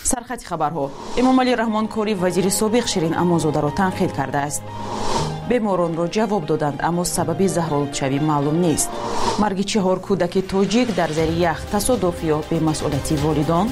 سرخط خبرها. امامعلی رحمانکوری وزیر سابق شیرین امانزاده را تنقید کرده است. بیماران را جواب دادند اما سبب زهرآلودشوی معلوم نیست. مرگ 4 کودک تاجیک در زیر یخ تصادف یا بی‌مسئولیتی والدان.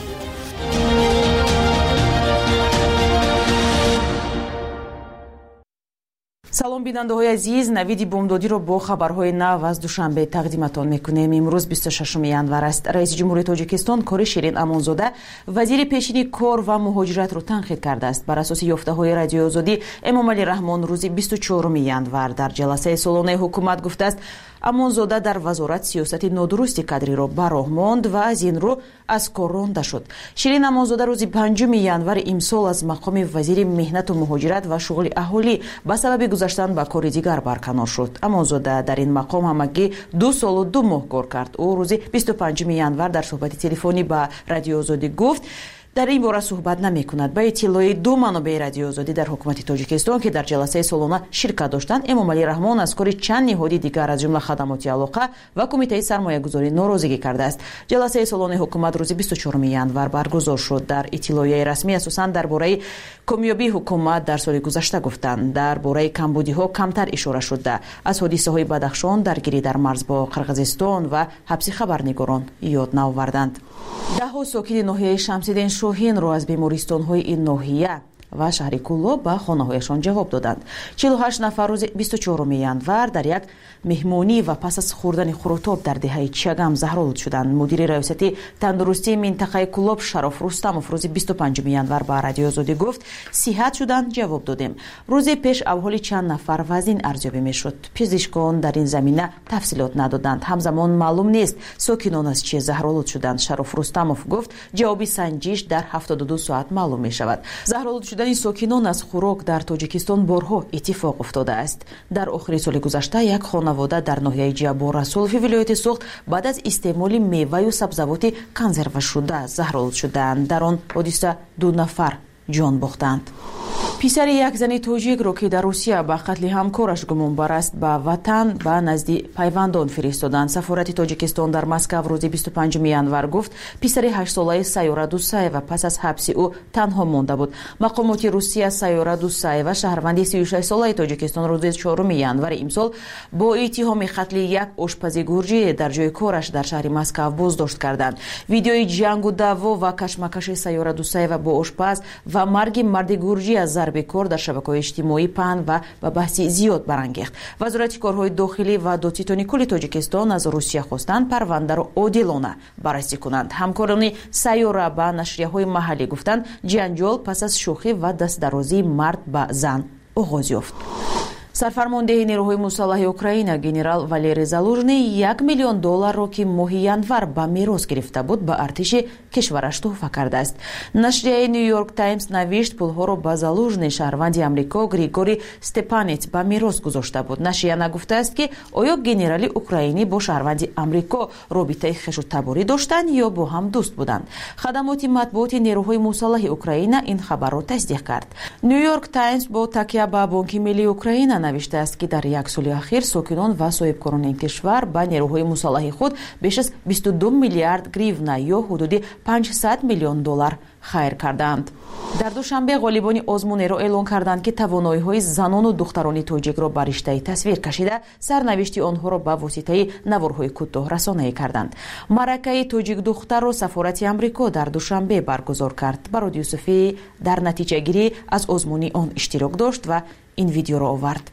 سلام بیننده‌های عزیز، نوید بومدادی رو با خبرهای نو از دوشنبه تقدیمتان میکنیم. امروز 26 ینور است. رئیس جمهوری تاجیکستان کاری شیرین امانزاده وزیر پیشین کار و مهاجرت رو تنقید کرده است. بر اساس یافته‌های رادیو آزادی، امامعلی رحمان روز 24 ینور در جلسه سالانه حکومت گفته است امانزاده در وزارت سیاست نادرستی کادری را براه ماند و از این رو از کار رانده شد. شیرین امانزاده روز 5 ینور امسال از مقام وزیر مهنت و مهاجرت و شغل اهالی به سبب گذاشتن به کار دیگر برکنار شد. امانزاده در این مقام همگی 2 سال و 2 ماه کار کرد. او روز 25 ینور در صحبت تلفنی با رادیو آزادی گفت در این باره صحبت نمی کند. با اطلاع 2 منابع رادیو آزادی در حکومت تاجیکستان که در جلسه سالانه شرکت داشتند، امامعلی رحمان از کار چند نهادی دیگر از جمله خدمات علاقه و کمیته سرمایه‌گذاری ناراضگی کرده است. جلسه سالانه حکومت روز 24 ینور برگزار شد. در اطلاعیه رسمی اساساً درباره کامیابی حکومت در سال گذشته گفتند. درباره کمبودی‌ها کمتر اشاره شده. از حادثه‌های بدخشان، درگیری در مرز با قرقیزستان و حبس خبرنگاران یاد نآوردند. ده‌ها ساکن ناحیه شمس‌الدین شاهین را از بیماریستان‌های این ناحیه و شهر کولو به خانه‌هایشان جواب دادند. 48 نفر روز 24 ینور در یک مهمانی و پس از خوردن خروتاب در دهه چگم زهرآلود شدند. مدیر ریاستی تندرستی منطقه کولوب شرف رستموف روز 25 ینور به رادیو آزادی گفت صحت شدند جواب دادیم. روز پیش احوال چند نفر وزن ارزیابی میشد. پزشکان در این زمینه تفصیلات ندادند. همزمان معلوم نیست ساکنان از چه زهرآلود شدند. شرف رستموف گفت جوابی سنجش در 72 ساعت معلوم می شود. زهرآلود شدن ساکنان از خوراک در تاجیکستان بارها اتفاق افتاده است. در آخر سال گذشته یک خانواده در ناحیه جابور رسولفی ولایت سوخت بعد از استعمال میوه و سبزیجات کنزرو شده زهرآلود شدند. در آن حادثه 2 نفر جان باختند. پسر یک زن تاجیک را که در روسیه به قتل همکارش گمان بر است به وطن به نزد پیوندان فرستادند. سفارت تاجیکستان در مسکو روز 25 ینور گفت پسر 8 ساله سیاره دوسایeva پس از حبس او تنها مانده بود. مقامات روسیه سیاره دوسایeva شهروند 36 ساله تاجیکستان روز 4 ینور امسال با اتهام قتل یک آشپز گرجی در جای کارش در شهر مسکو بازداشت کردند. ویدیوی جنگ و دعوا و کشمکش سیاره دوسایeva با آشپز و مرگ مرد گرجی از ضرب کار در شبکه‌های اجتماعی پهن و به بحث زیاد برانگیخت. وزارت کارهای داخلی و دادستانی کل تاجیکستان از روسیه خواستند پرونده را عادلانه بررسی کنند. همکاران سیاره به نشریه‌های محلی گفتند جنجال پس از شوخی و دستدرازی مرد به زن آغاز یافت. سرفرمانده نیروهای مسلح اوکراین گنرال والری залужний $1 میلیون را که ماه ینور به میراث گرفته بود به ارتش کشورش تحفه کرده است. نشریه نیویورک تایمز نوشت پولها را به залужний شهروند آمریکا گریگوری استپانیت به میراث گذاشته بود. نشریه نگفته است که آیا گنرال اوکراینی با شهروند آمریکا رابطه خوش و تباری داشتند یا با هم دوست بودند. خدمات مطبوعاتی نیروهای مسلح اوکراین این خبر را تصدیق کرد. نیویورک تایمز با تکیه به بانک ملی اوکراین نوشته است که در یک سال اخیر ساکنان و صاحبکاران این کشور به نیروهای مسلح خود بیش از 22 میلیارد گریونا یا حدود 500 میلیون دلار خیر کردند. در دوشنبه غالبان آزمون را اعلان کردند که توانایی‌های زنان و دختران تاجیک را بر رشته تصویر کشیده سرنوشت آنها را به واسطه نوارهای کوتاه رسانه‌ای کردند. معرکه تاجیک دختر را سفارت آمریکا در دوشنبه برگزار کرد. برادر یوسفی در نتیجه گیری از آزمون آن اشتراک داشت و این ویدیو را آورد.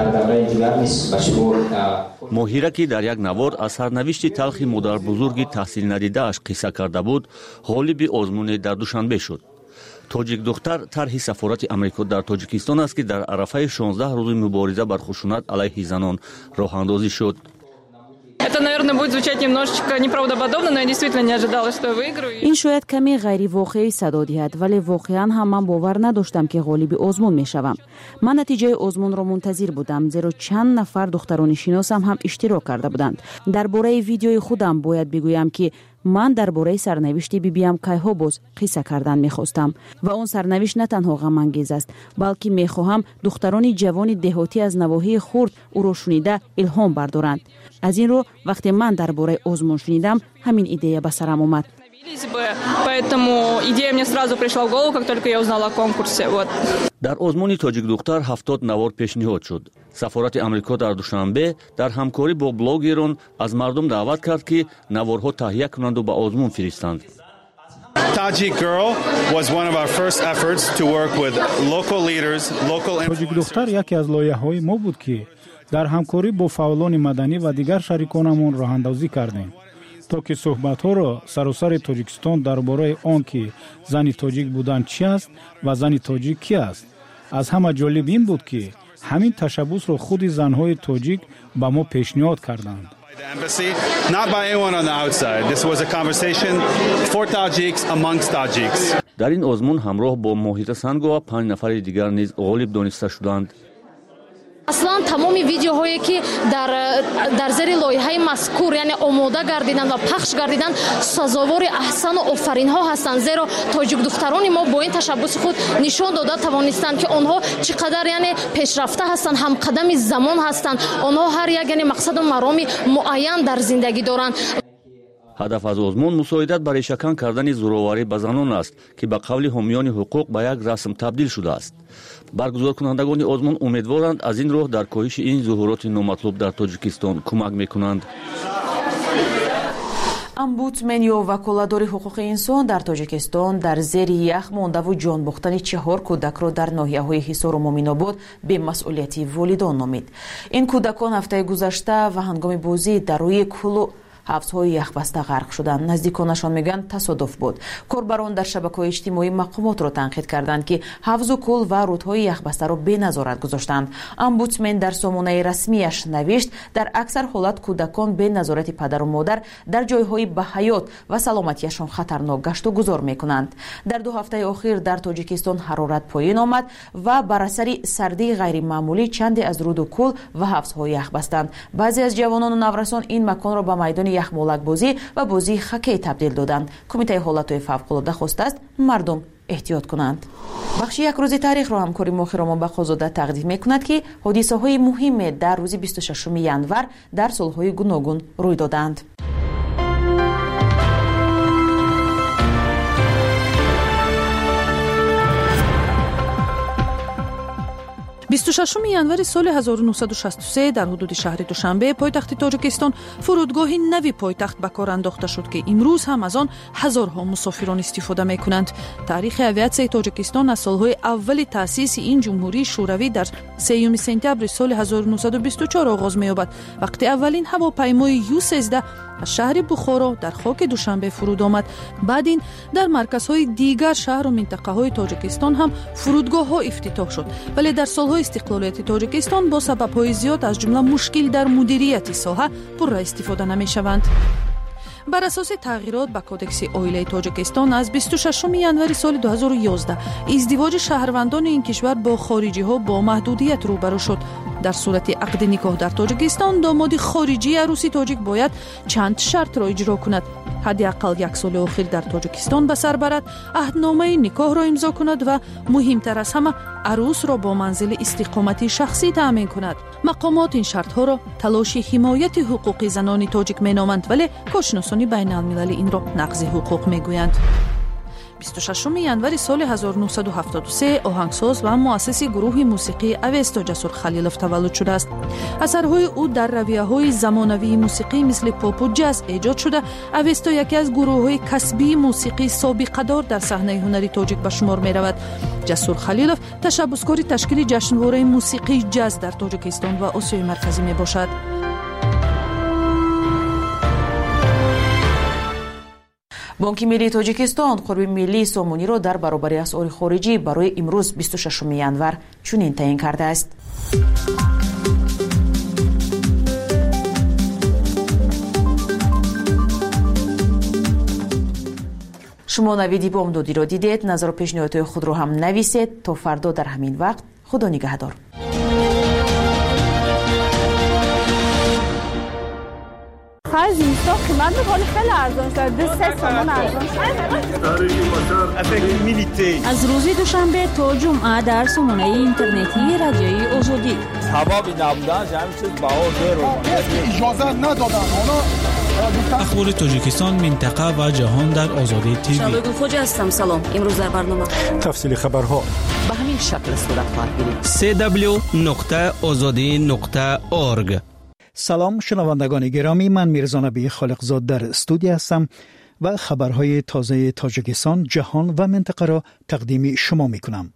ماهیره که در یک نوار از سرنوشت تلخ مادر بزرگی تحصیل ندیده اش قصه کرده بود غالب آزمون در دوشنبه شد. تاجیک دختر طرح سفارت آمریکا در تاجیکستان است که در عرفه 16 روز مبارزه بر خشونت علیه زنان راه اندازی شد. این شاید کمی غیر واقعی صدا دهد ولی واقعا هم من باور نداشتم که غالب آزمون میشوم. من نتیجه آزمون را منتظر بودم زیرا چند نفر دختران شناسم هم اشتراک کرده بودند. درباره ویدیوی خودم باید بگویم که من درباره سرنوشت بیبیم کایها باز قصه کردن میخواستم و اون سرنوشت نه تنها غم انگیز است بلکه میخواهم دختران جوان دهاتی از نواحی خرد او را شنیده الهام بردارند. از این رو وقتی من درباره آزمون شنیدم همین ایده به سرم اومد. бы. Поэтому идея мне сразу пришла в голову, как только я узнала о конкурсе. Вот. дар озмуни тоҷик духтар 70 навор пешниҳод шуд. Сафорати амрико дар душанбе дар ҳамкорӣ бо блогерон аз мардум даъват кард ки наворҳо таҳия кунанду ба озмун фиристанд. Tajik Girl was one of our first efforts to work with local leaders, local Tajik духтар яке аз лоиҳаҳои мо буд ки дар ҳамкорӣ бо фаъолони маданӣ ва дигар шариконамон роҳандозӣ кардем, то ки суҳбатҳоро саросари Тоҷикистон дар бораи он ки зани тоҷик будан чӣ аст ва зани тоҷик кӣ аст. аз ҳама ҷолиб ин буд ки ҳамин ташаббусро худи занҳои тоҷик ба мо пешниҳод карданд. Not by anyone on the outside. This was a conversation for Tajiks amongst Tajiks. дар ин озмун ҳамроҳ бо Моҳита Сангова 5 нафари дигар низ ғолиб дониста шуданд. аслан тамоми видеоҳое ки дар зери лоиҳаи мазкур яъне омода гардиданд ва пахш гардиданд сазовори аҳсану офаринҳо ҳастанд, зеро тоҷик духтарони мо бо ин ташаббуси худ нишон дода тавонистанд ки онҳо чӣ қадар яъне пешрафта ҳастанд, ҳамқадами замон ҳастанд. онҳо ҳар як яъне мақсаду мароми муайян дар зиндагӣ доранд. ҳадаф аз озмун мусоидат ба решакан кардани зӯроварӣ ба занон аст ки ба қавли ҳомиёни ҳуқуқ ба як расм табдил шудааст. баргузоркунандагони озмун умедворанд аз ин роҳ дар коҳиши ин зуҳуроти номатлуб дар Тоҷикистон кӯмак мекунанд. омбудсмен ё ваколадори ҳуқуқи инсон дар Тоҷикистон дар зери ях мондаву ҷонбохтани 4 кӯдакро дар ноҳияҳои Ҳисору Моминобод бемасъулияти волидон номид. ин кӯдакон ҳафтаи гузашта ва ҳангоми бозӣ дар рӯи кӯлу ҳавзҳои яхбаста ғарқ шуданд. наздиконашон мегӯянд тасодуф буд. корбарон дар шабакаҳои иҷтимоӣ мақомотро танқид карданд ки ҳавзу кӯл ва рудҳои яхбастаро беназорат гузоштанд. омбудсмен дар сомонаи расмияш навишт дар аксар ҳолат кӯдакон беназорати падару модар дар ҷойҳои ба ҳаёт ва саломатияшон хатарнок гашту гузор мекунанд. дар 2 ҳафтаи охир дар Тоҷикистон ҳарорат поин омад ва бар асари сардии ғайримаъмулӣ чанде аз руду кӯл ва ҳавзҳо ях бастанд. баъзе аз ҷавонону наврасон ин маконро ба майдони яхмолакбозӣ ва бозии хоккей табдил доданд. кумитаи ҳолатҳои фавқулода хостааст мардум эҳтиёт кунанд. бахши якрӯзи таърихро ҳамкори мо Хиромон Бахозода тақдим мекунад ки ҳодисаҳои муҳиме дар рӯзи 26 январ дар солҳои гуногун рӯй доданд. 26 январи соли 1963 дар ҳудуди шаҳри Душанбе пойтахти Тоҷикистон фурудгоҳи нави пойтахт ба кор андохта шуд ки имрӯз ҳам аз он ҳазорҳо мусофирон истифода мекунанд. таърихи авиатсияи Тоҷикистон аз солҳои аввали таъсиси ин ҷумҳурии шӯравӣ дар 3 сентябри соли 1924 оғоз меёбад, вақти аввалин ҳавопаймои Ю-13 аз шаҳри Бухоро дар хоки Душанбе фуруд омад. баъд ин дар марказҳои дигар шаҳру минтақаҳои Тоҷикистон ҳам фурудгоҳҳо ифтитоҳ шуд, вале дар солҳои истиқлолияти Тоҷикистон бо сабабҳои зиёд аз ҷумла мушкил дар мудирияти соҳа пурра истифода намешаванд. бар асоси тағйирот ба кодекси оилаи Тоҷикистон аз 26 январи соли 2011 издивоҷи шаҳрвандони ин кишвар бо хориҷиҳо бо маҳдудият рӯбарӯ шуд. дар сурати ақди никоҳ дар Тоҷикистон домоди хориҷии арӯси тоҷик бояд чанд шартро иҷро кунад. ҳадди ақал 1 соли охир дар Тоҷикистон ба сар барад, аҳдномаи никоҳро имзо кунад ва муҳимтар аз ҳама арӯсро бо манзили истиқомати шахсӣ таъмин кунад. мақомот ин шартҳоро талоши ҳимояти ҳуқуқи занони тоҷик меноманд, вале коршиносони байналмилалӣ инро нақзи ҳуқуқ мегӯянд. 26 январи соли 1973 оҳангсоз ва муассиси гурӯҳи мусиқии Авесто Ҷасур Халилов таваллуд шудааст. асарҳои ӯ дар равияҳои замонавии мусиқӣ мисли попу ҷаз эҷод шуда, Авесто яке аз гурӯҳҳои касбии мусиқии собиқадор дар саҳнаи ҳунари тоҷик ба шумор меравад. Ҷасур Халилов ташаббускори ташкили ҷашнвораи мусиқии ҷаз дар Тоҷикистон ва Осиёи марказӣ мебошад. бонки миллии Тоҷикистон қурби миллии сомониро дар баробари асъори хориҷӣ барои имрӯз 26 январ чунин таъин кардааст. шумо навиди бомдодиро дидед. назару пешниҳодҳои худро ҳам нависед. то фардо дар ҳамин вақт худо нигаҳдор. اینستا قیمت میکنه خیلی ارزان شد 3 تومان ارزان شد. از روز دوشنبه تا جمعه در سامانه اینترنتی رادیوی آزادی سبب نبودن همین چیز بها زیرو اجازه ندادن. حالا اخبار تاجیکستان، منطقه و جهان در آزادی تیوی. شامل گلخوج هستم. سلام. امروز در برنامه تفصیل خبرها به همین شکل صورت خواهد گرفت. www.azadi.org. سلام شنوندگان گرامی، من میرزا نبی خالقزاد در استودیو هستم و خبرهای تازه تاجیکستان، جهان و منطقه را تقدیم شما میکنم.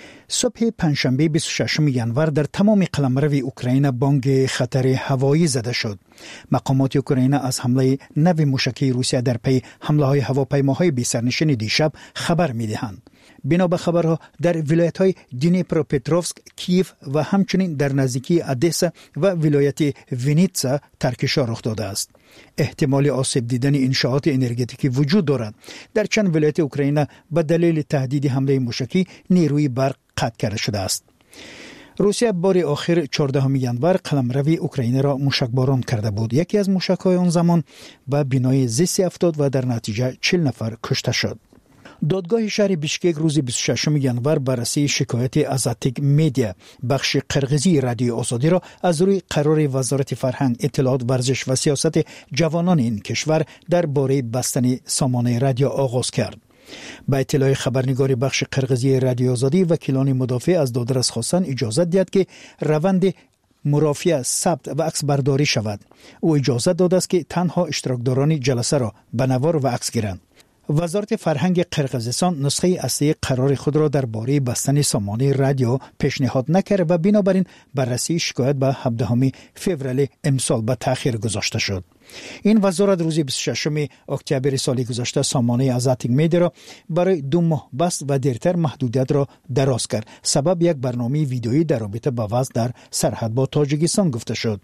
صبح پنجشنبه 26 ژانویه در تمام قلمرو اوکراین بانگ خطر هوایی زده شد. مقامات اوکراین از حمله نو موشکی روسیه در پی حمله‌های هواپیماهای بی‌سرنشین دیشب خبر می‌دهند. بنا به خبرها در ولایت‌های دنیپروپتروفسک، کیف و همچنین در نزدیکی ادسا و ولایت وینیتسا ترکشا رخ داده است. احتمال آسیب دیدن انشاءات انرژتیکی وجود دارد. در چند ولایت اوکراین به دلیل تهدید حمله موشکی نیروی برق قطع کرده شده است. روسیه بار آخر 14 ژانویه قلمرو اوکراین را موشکباران کرده بود. یکی از موشک‌های آن زمان به بنای زیستی افتاد و در نتیجه 40 نفر کشته شد. دادگاه شهر بیشکک روز 26 ژانویه بررسی شکایت آزاتیک میدیا بخش قرغیزی رادیو آزادی را از روی قرار وزارت فرهنگ، اطلاعات، ورزش و سیاست جوانان این کشور درباره بستن سامانه رادیو آغاز کرد. با اطلاع خبرنگار بخش قرغیزی رادیو آزادی، وکیلان مدافع از دادرس خواستن اجازه داد که روند مرافعه ثبت و عکس برداری شود. او اجازه داده است که تنها اشتراکداران جلسه را به نوار و عکس گیرند. وزارت فرهنگ قرغیزستان نسخه اصلی قرار خود را درباره بستن سامانه رادیو پیشنهاد نکرد و بنابراین بررسی شکایت به 17 فوریه امسال به تأخیر گذاشته شد. این وزارت روز 26 اکتبر سال گذشته سامانه آزاتیک میدیا را برای 2 ماه بست و دیرتر محدودیت را دراز کرد. سبب یک برنامه ویدئویی در رابطه با وضع در سرحد با تاجیکستان گفته شد.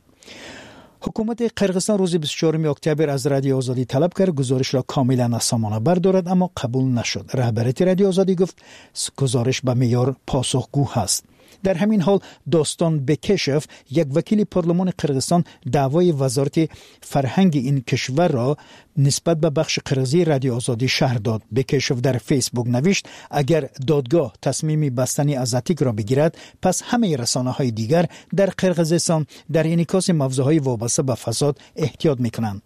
حکومت قرغیزستان روز 24 اکتبر از رادیو آزادی طلب کرد گزارش را کاملا از سامانه بردارد، اما قبول نشد. رهبریت رادیو آزادی گفت گزارش به معیار پاسخگو است. در همین حال داستان بکشف، یک وکیل پارلمان قرغیزستان، دعوای وزارت فرهنگ این کشور را نسبت به بخش قرغیزی رادیو آزادی شرح داد. بکشف در فیسبوک نوشت اگر دادگاه تصمیم بستن آزاتیک را بگیرد، پس همه رسانه‌های دیگر در قرغیزستان در انعکاس موضوعهای وابسته به فساد احتیاط می‌کنند.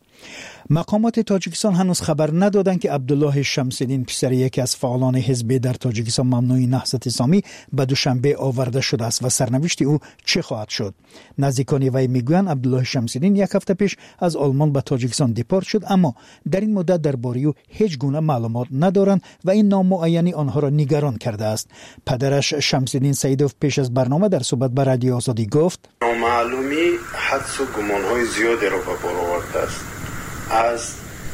مقامات تاجیکستان هنوز خبر ندادند که عبدالله شمس‌الدین، پسر یکی از فعالان حزب در تاجیکستان ممنوع نهضت اسلامی، به دوشنبه آورده شده است و سرنوشت او چه خواهد شد. نزدیکان وی میگویند عبدالله شمس‌الدین یک هفته پیش از آلمان به تاجیکستان دیپورت شد، اما در این مدت درباره او هیچ گونه معلومات ندارند و این نامعینی آنها را نگران کرده است. پدرش شمس‌الدین سیدوف پیش از برنامه در صحبت با رادیو آزادی گفت نامعلومی حدس و گمان‌های زیادی را به بار آورده است. از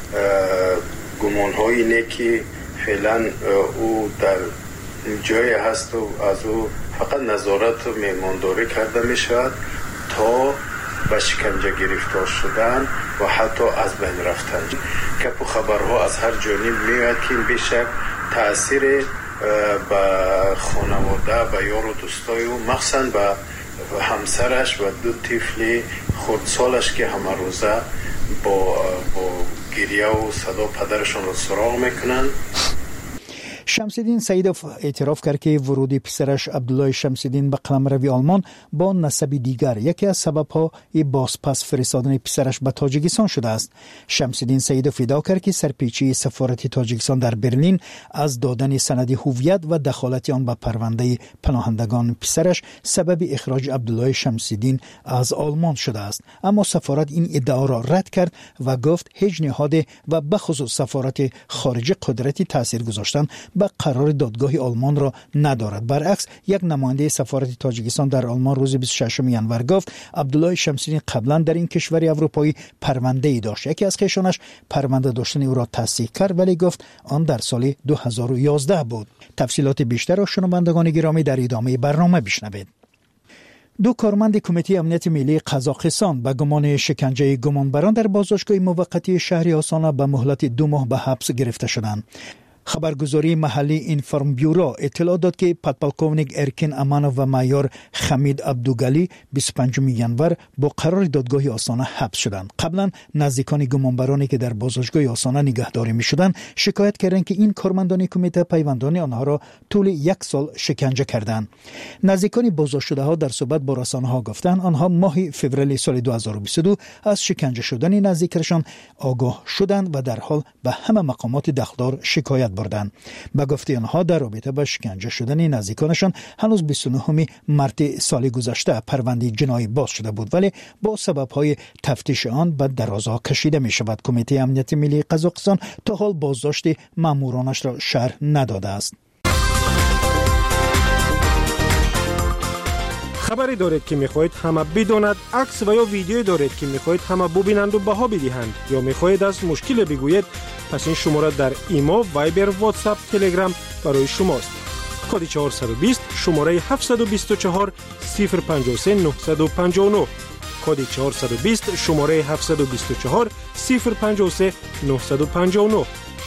گمان‌های اینه که فعلا او در جای هست و از او فقط نظارت و میمانداری کرده می شود تا به شکنجه گرفتار شدن و حتی از بین رفتن. کپ و خبرها از هر جانب میاد که بیشک تأثیر به خانواده، به یار و دوستای او، مخصوصا به همسرش و 2 طفل خردسالش که همه روزه با گریه و صدا پدرشان را سراغ میکنن. شمس‌الدین سیدوف اعتراف کرد که ورود پسرش عبدالله شمس‌الدین به قلمرو آلمان با نسب دیگر یکی از سبب‌های بازپس فرستادن پسرش به تاجیکستان شده است. شمس‌الدین سیدوف ادعا کرد که سرپیچی سفارت تاجیکستان در برلین از دادن سند هویت و دخالت آن به پرونده پناهندگان پسرش سبب اخراج عبدالله شمس‌الدین از آلمان شده است، اما سفارت این ادعا را رد کرد و گفت هیچ نهاد و بخصوص سفارت خارجه قدرتی تاثیر گذاشتن به قرار دادگاه آلمان را ندارد. برعکس یک نماینده سفارت تاجیکستان در آلمان روز 26 ژانویه گفت عبدالله شمس‌الدین قبلا در این کشور اروپایی پرونده ای داشت. یکی از خویشانش پرونده داشتن او را تصدیق کرد، ولی گفت آن در سال 2011 بود. تفصیلات بیشتر را شنوندگان گرامی در ادامه برنامه بشنوید. 2 کارمند کمیته امنیت ملی قزاقستان به گمان شکنجه گمانبران در بازداشتگاه موقتی شهر آسانا به مهلت 2 ماه به حبس گرفته شدند. خبرگزاری محلی اینفورم بیورو اطلاع داد که پادپولکوونیک ارکین امانوف و مایور خمید عبدوگلی 25 ینور با قرار دادگاه آستانه حبس شدند. قبلا نزدیکان گمانبرانی که در بازداشتگاه آستانه نگهداری می‌شدند شکایت کردند که این کارمندان کمیته پیوندان آنها را طول 1 سال شکنجه کردند. نزدیکان بازداشت‌شده‌ها در صحبت با رسانه‌ها گفتند آنها ماه فوریه سال 2022 از شکنجه شدن نزدیکشان آگاه شدند و در حال به همه مقامات دخلدار شکایت بردند. به گفته آنها در رابطه با شکنجه شدن نزدیکانشان هنوز 29 مارس سال گذشته پرونده جنایی باز شده بود، ولی با سبب‌های تفتیش آن به درازا کشیده می شود. کمیته امنیت ملی قزاقستان تا حال بازداشت مامورانش را شرح نداده است. خبری دارید که میخواهید همه بداند، عکس و یا ویدیویی دارید که میخواهید همه ببینند و بها بدهند، یا میخواهید از مشکل بگویید، پس این شماره در ایمو، وایبر، واتساپ، تلگرام برای شماست. کد 420 شماره 724 053 959. کد 420 شماره 724 053 959.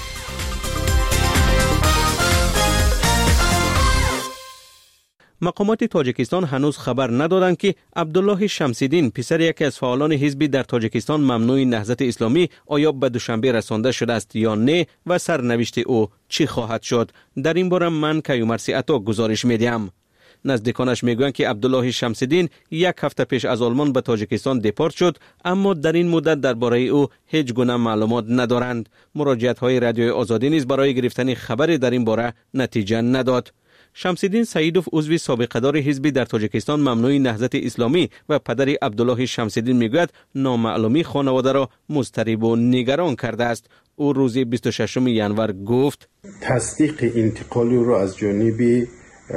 مقامات تاجیکستان هنوز خبر ندادند که عبدالله شمس‌الدین پسر یکی از فعالان حزبی در تاجیکستان ممنوع نهضت اسلامی آیا به دوشنبه رسانده شده است یا نه و سرنوشت او چی خواهد شد. در این باره من کیومرث عطا گزارش میدیم. نزدیکانش میگویند که عبدالله شمس‌الدین 1 هفته پیش از آلمان به تاجیکستان دپورت شد، اما در این مدت درباره او هیچ گونه معلومات ندارند. مراجعت‌های رادیوی آزادی نیز برای گرفتن خبری در این باره نتیجه نداد. شمس‌الدین سعیدوف عضو سابقه‌دار حزبی در تاجیکستان ممنوع نهضت اسلامی و پدر عبدالله شمس‌الدین میگوید نامعلومی خانواده را مضطرب و نگران کرده است. او روز 26 ینور گفت تصدیق انتقال او را از جانب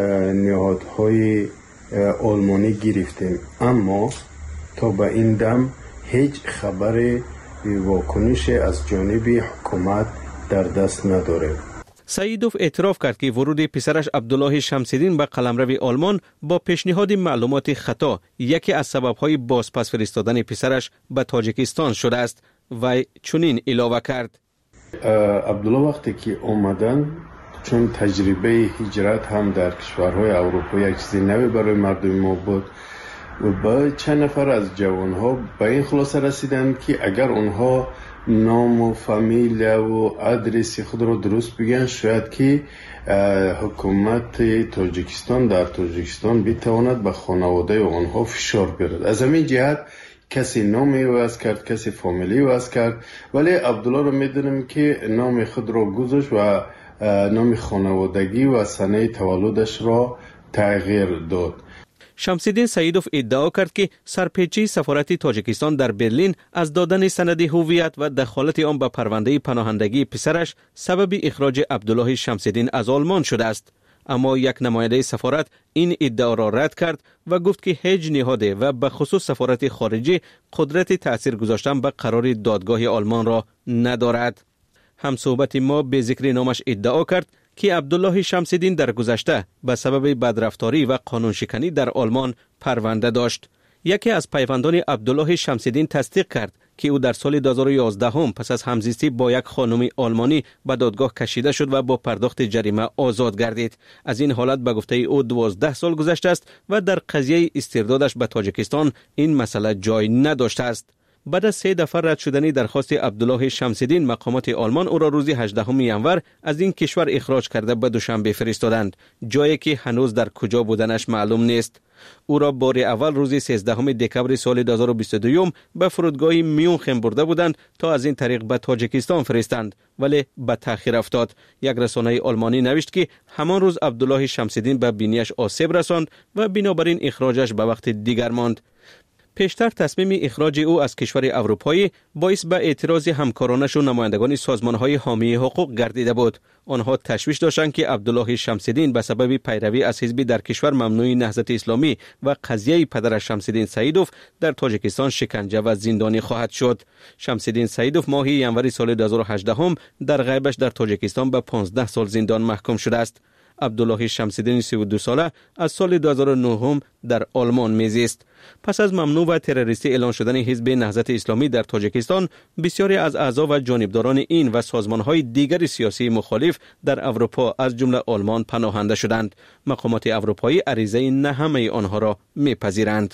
نهادهای آلمانی گرفتیم، اما تا به این دم هیچ خبر واکنش از جانب حکومت در دست نداریم. سعیدوف اعتراف کرد که ورود پسرش عبدالله شمس‌الدین به قلمرو آلمان با پیشنهاد معلومات خطا یکی از سبب‌های بازپس فرستادن پسرش به تاجیکستان شده است و چنین اضافه کرد. عبدالله وقتی که اومدن، چون تجربه هجرت هم در کشورهای اروپایی یک چیز نوی برای مردم ما بود و با چند نفر از جوانها به این خلاصه رسیدن که اگر اونها نام و فامیل و آدرس خود را درست بگن، شاید که حکومت تاجیکستان در تاجیکستان بتواند به خانواده آنها فشار بیارد. از همین جهت کسی نامی وضع کرد، کسی فامیلی وضع کرد، ولی عبدالله را میدونم که نام خود را گذاشت و نام خانوادگی و سنه تولدش را تغییر داد. شمس‌الدین سعیدوف ادعا کرد که سرپیچی سفارت تاجیکستان در برلین از دادن سند هویت و دخالت آن به پرونده پناهندگی پسرش سبب اخراج عبدالله شمس‌الدین از آلمان شده است. اما یک نماینده سفارت این ادعا را رد کرد و گفت که هیچ نهاده و به خصوص سفارت خارجی قدرت تأثیر گذاشتن به قرار دادگاه آلمان را ندارد. همصحبت ما به ذکر نامش ادعا کرد که عبدالله شمس‌الدین در گذشته به سبب بدرفتاری و قانون شکنی در آلمان پرونده داشت. یکی از پیوندان عبدالله شمس‌الدین تصدیق کرد که او در سال 2011 پس از همزیستی با یک خانم آلمانی به دادگاه کشیده شد و با پرداخت جریمه آزاد گردید. از این حالت به گفته او 12 سال گذشته است و در قضیه استردادش به تاجیکستان این مسئله جای نداشته است. بعد از 3 دفعه رد شدن درخواست عبدالله شمس‌الدین، مقامات آلمان او را روز 18 ینور از این کشور اخراج کرده به دوشنبه فرستادند، جایی که هنوز در کجا بودنش معلوم نیست. او را بار اول روز 13 دکبر سال 2022 به فرودگاه میونخن برده بودند تا از این طریق به تاجیکستان فرستند، ولی به تأخیر افتاد. یک رسانه آلمانی نوشت که همان روز عبدالله شمس‌الدین به بینیش آسیب رساند و بنابراین اخراجش به وقت دیگر ماند. پیشتر تصمیم اخراج او از کشور اروپایی باعث به اعتراض همکارانش و نمایندگان سازمان‌های حامی حقوق گردیده بود. آنها تشویش داشتند که عبدالله شمس‌الدین به سبب پیروی از حزبی در کشور ممنوع نهضت اسلامی و قضیه پدرش شمس‌الدین سعیدوف در تاجیکستان شکنجه و زندانی خواهد شد. شمس‌الدین سعیدوف ماه ینور سال 2018 در غیبش در تاجیکستان به 15 سال زندان محکوم شده است. عبدالله شمس‌الدین 32 ساله از سال 2009 در آلمان میزیست. پس از ممنوع و تروریستی اعلان شدن حزب نهضت اسلامی در تاجیکستان، بسیاری از اعضا و جانبداران این و سازمان‌های دیگر سیاسی مخالف در اروپا از جمله آلمان پناهنده شدند. مقامات اروپایی عریضه نه همه آنها را میپذیرند.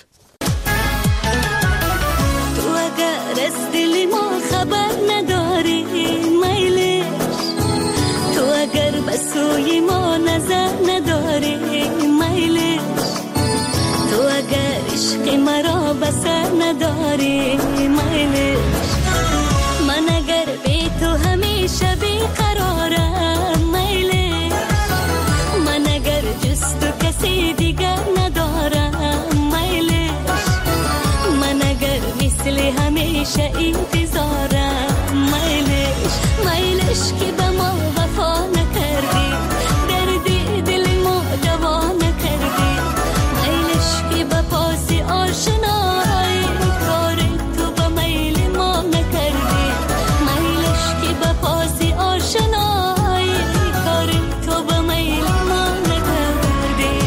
سوی ما نظر نداری میلش، تو اگر عشق مرا بسر نداری میلش، من اگر بی تو همیشه بیقرارم میلش، من اگر جز تو کسی دیگر ندارم میلش، من اگر مثل همیشه انتظارم میلش، میلش که به ما وفا نکردی، دردی دل ما دوا نکردی، میلش که به پاس آشنایی کار تو به میل ما نکردی، میلش که به پاس آشنایی کار تو به میل ما نکردی.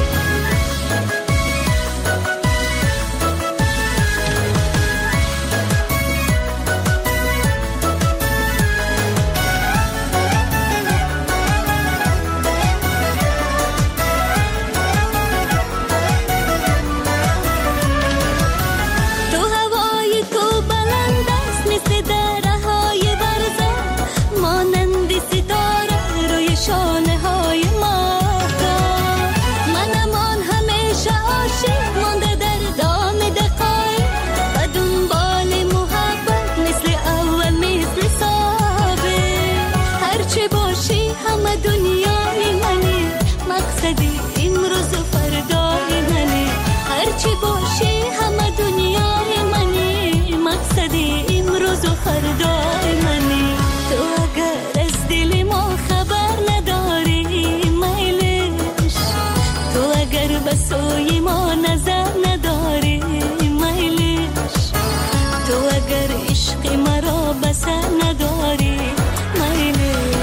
سوی ما نظر نداری میلش، تو اگر عشق مرا بسر نداری میلش.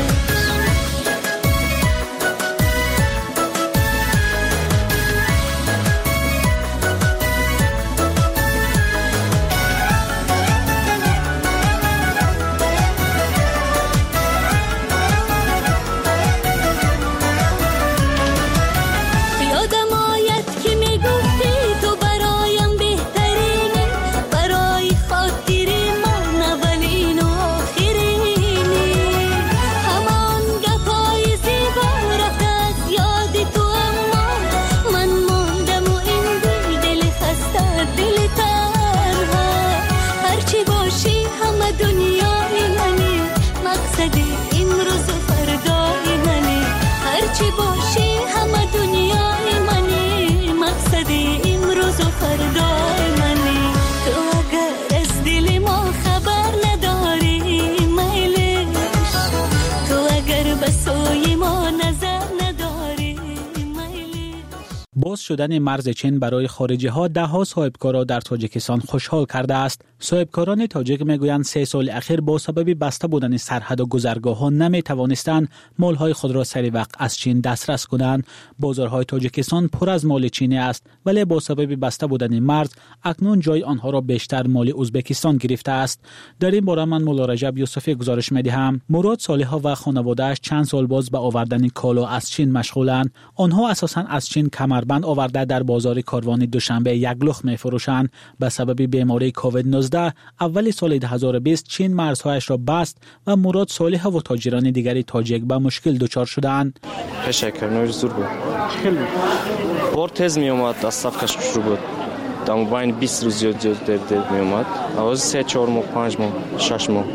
باز شدن مرز چین برای خارجی ها ده ها صاحبکارا در تاجیکستان خوشحال کرده است. صاحبکاران تاجیک میگویند 3 سال اخیر با سبب بسته بودن سرحد و گذرگاه ها نمی توانستند مال های خود را سری وقت از چین دسترس کنند. بازارهای تاجیکستان پر از مال چینی است، ولی با سبب بسته بودن مرز اکنون جای آنها را بیشتر مال ازبکستان گرفته است. در این باره من مولا رجب یوسفی گزارش میدهم. مراد صالحا و خانواده‌اش چند سال باز به آوردن کالا از چین مشغولند. آنها اساساً از چین کمربند آورده در بازار کاروان دوشنبه یک لخت می‌فروشند. به سبب بیماری کووید 19 اول سال 2020 چین مرزهایش را بست و مراد صالح و تاجران دیگری تاجیک به مشکل دچار شدند. تشکر زور بود. خیلی بار تز می اومد، از صفقش شروع بود. در بین 20 روز زیاد می اومد. آواز 3 4 ماه 5 ماه 6 ماه.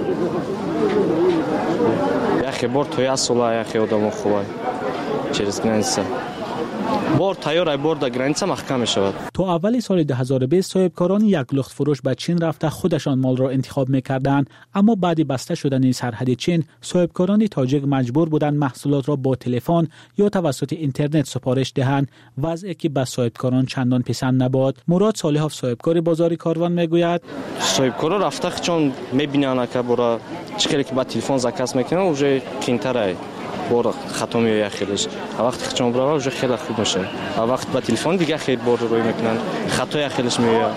یخی بار توی اصلا یخی آدم خوبه. через граница. بار تیار بار در گرانیسه محکم می شود. تا اول سال 2020 صاحبکاران یک لخت فروش به چین رفته خودشان مال را انتخاب می‌کردند، اما بعد بسته شدن سرحد چین صاحبکاران تاجیک مجبور بودند محصولات را با تلفن یا توسط اینترنت سفارش دهند، وضعی که به صاحبکاران چندان پسند نبود. مراد صالح صاحبکار بازار کاروان میگوید صاحبکارا رفته چون می‌بینند که برای چیزی که با تلفن زکاس میکنه اوج کینتره بار خطا میاد خیلیش وقتی خچم برای вже خیلی خوب میشه وقت با تلفن دیگه خیلی بار روی میکنن خطا خیلیش میاد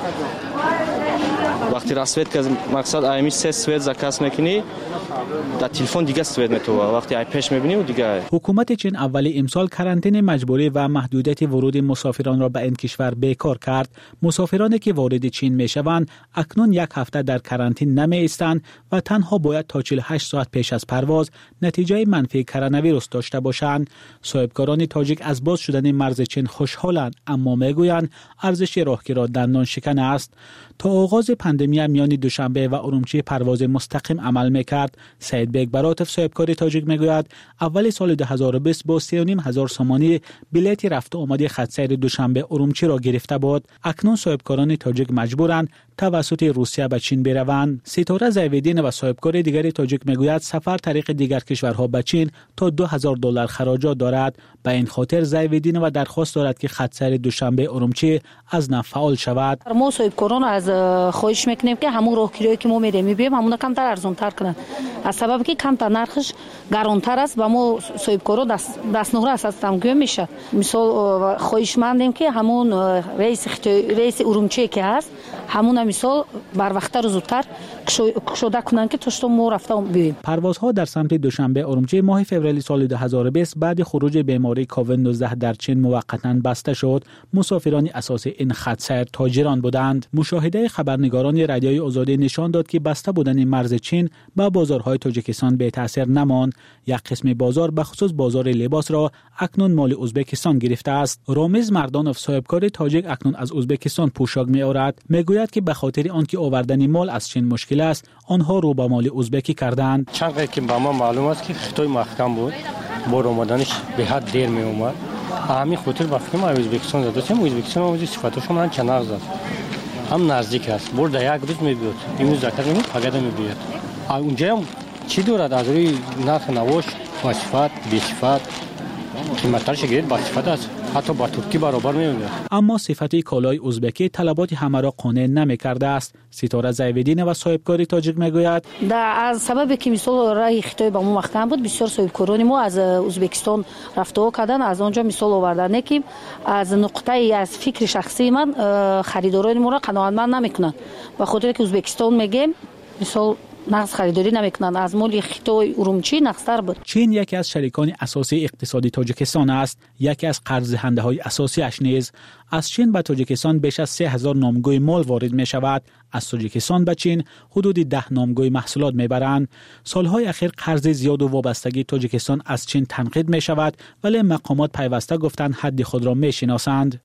وقتی راسوید که مقصد ایمی سه سوید زکاس میکنی در تلفن دیگه سوید میتوه وقتی ای پیش میبینی و دیگه. حکومت چین اول امسال کرانتین مجبوری و محدودیت ورود مسافران را به این کشور بیکار کرد. مسافرانی که وارد چین میشوند اکنون یک هفته در کرانتین نمی ایستند و تنها باید تا 48 ساعت پیش از پرواز نتیجه منفی کرونا ویروس داشته باشند. صاحبکاران تاجیک از باز شدن مرز چین خوشحالند اما میگویند ارزش راهگیری دندان شکن است. تا آغاز پاندمی میان دوشنبه و ارومچی پرواز مستقیم عمل میکرد. سید بیگ براتف صاحبکار تاجیک میگوید اول سال 2020 با 3,500 سومانی بلیت رفت و آمد خط سیر دوشنبه ارومچی را گرفته بود. اکنون صاحبکاران تاجیک مجبورند توسط روسیه به چین بروند. ستاره زیویدین و صاحبکار دیگری تاجیک میگوید سفر طریق دیگر کشورها به چین تا $2,000 خراجات دارد. به این خاطر زیویدین و درخواست دارد که خط سیر دوشنبه ارومچی از نو فعال شود. ما صاحبکاران از خواهش میکنیم که همون راهگیری که ما میبینیم همون کمتر ارزان‌تر کنند. از سبب که کمتر نرخش گرانتر است و ما صاحبکارا دستنهره از تمگیر میشه. مثال خواهش مندیم که همون رئیس ارومچی که هست همون مثال بر وقت رو زودتر کشوده کنن که تا ما رفته بیاییم. پروازها در سمت دوشنبه ارومچی ماه فوریه سال 2020 بعد خروج بیماری کووید 19 در چین موقتا بسته شد. مسافران اساسی این خط سیر تاجران بودند. مشاهده خبرنگاران رادیوی آزادی نشان داد که بسته بودن مرز چین با بازارهای تاجیکستان به تاثیر نماند. یک قسم بازار به خصوص بازار لباس را اکنون مال ازبکستان گرفته است. رامز مردانوف صاحبکار تاجیک اکنون از ازبکستان پوشاک می‌آورد. میگوید که به خاطر آنکه آوردن مال از چین مشکل است آنها رو به مال ازبکی کردند. چند که به ما معلوم است که خطای محکم بود بار آمدنش به حد دیر می اومد همین خاطر وقتی ما ازبکستان دادیم ازبکستان اومد صفاتش من کنار زد هم نزدیک است برد یک روز میبود امروز زکات میبود فقط میبود اونجا هم چی دارد از روی نرخ نواش با صفات بی صفات قیمتش گرید با صفات است حتی با ترکی برابر میمونه. اما صفت کالای ازبکی طلبات همه را قانع نمی‌کرده است. ستاره زیویدین و صاحبکار تاجیک میگوید از سبب که مثال راه خطای با ما محکم بود بسیار صاحبکاران ما از ازبکستان رفته کردن از آنجا مثال آوردن که از نقطه از فکر شخصی من خریداران ما را قناعتمند نمیکنن به خاطر که ازبکستان میگیم مثال نقص خریداری نمیکنند از مال خطای ارومچی نقص‌تر بود. چین یکی از شریکان اساسی اقتصادی تاجیکستان است. یکی از قرض دهنده‌های اساسی اش نیز. از چین به تاجیکستان بیش از 3000 نامگوی مال وارد می شود. از تاجیکستان به چین حدود 10 نامگوی محصولات می برند. سالهای اخیر قرض زیاد و وابستگی تاجیکستان از چین تنقید می شود ولی مقامات پیوسته گفتند حد خود را می شناسند.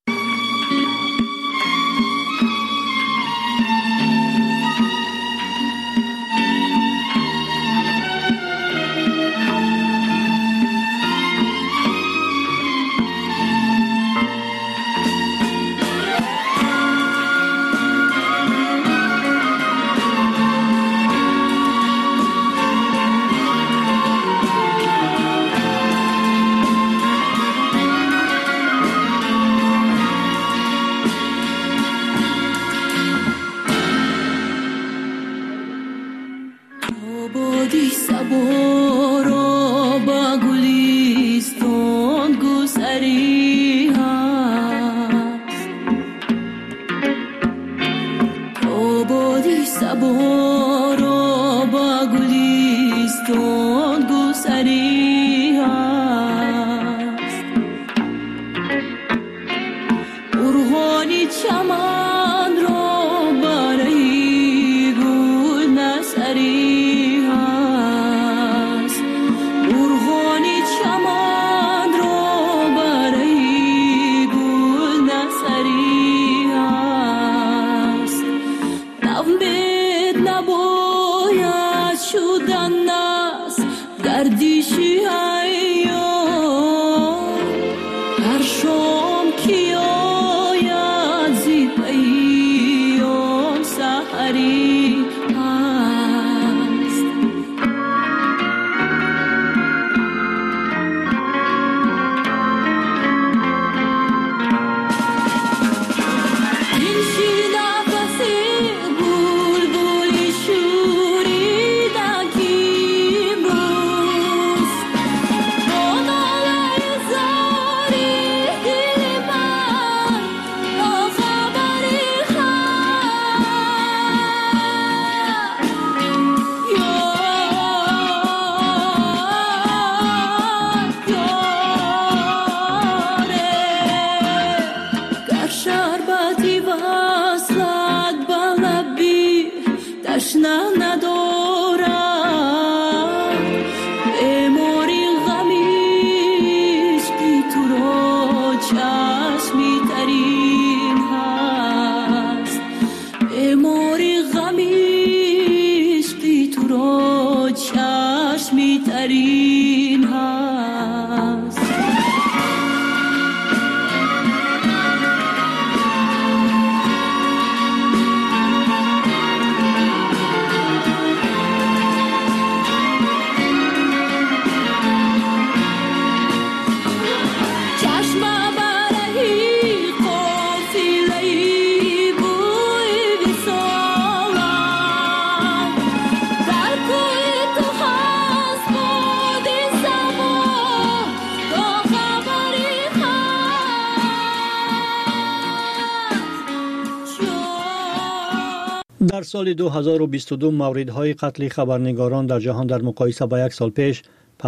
در سال 2022 موردهای قتل خبرنگاران در جهان در مقایسه با یک سال پیش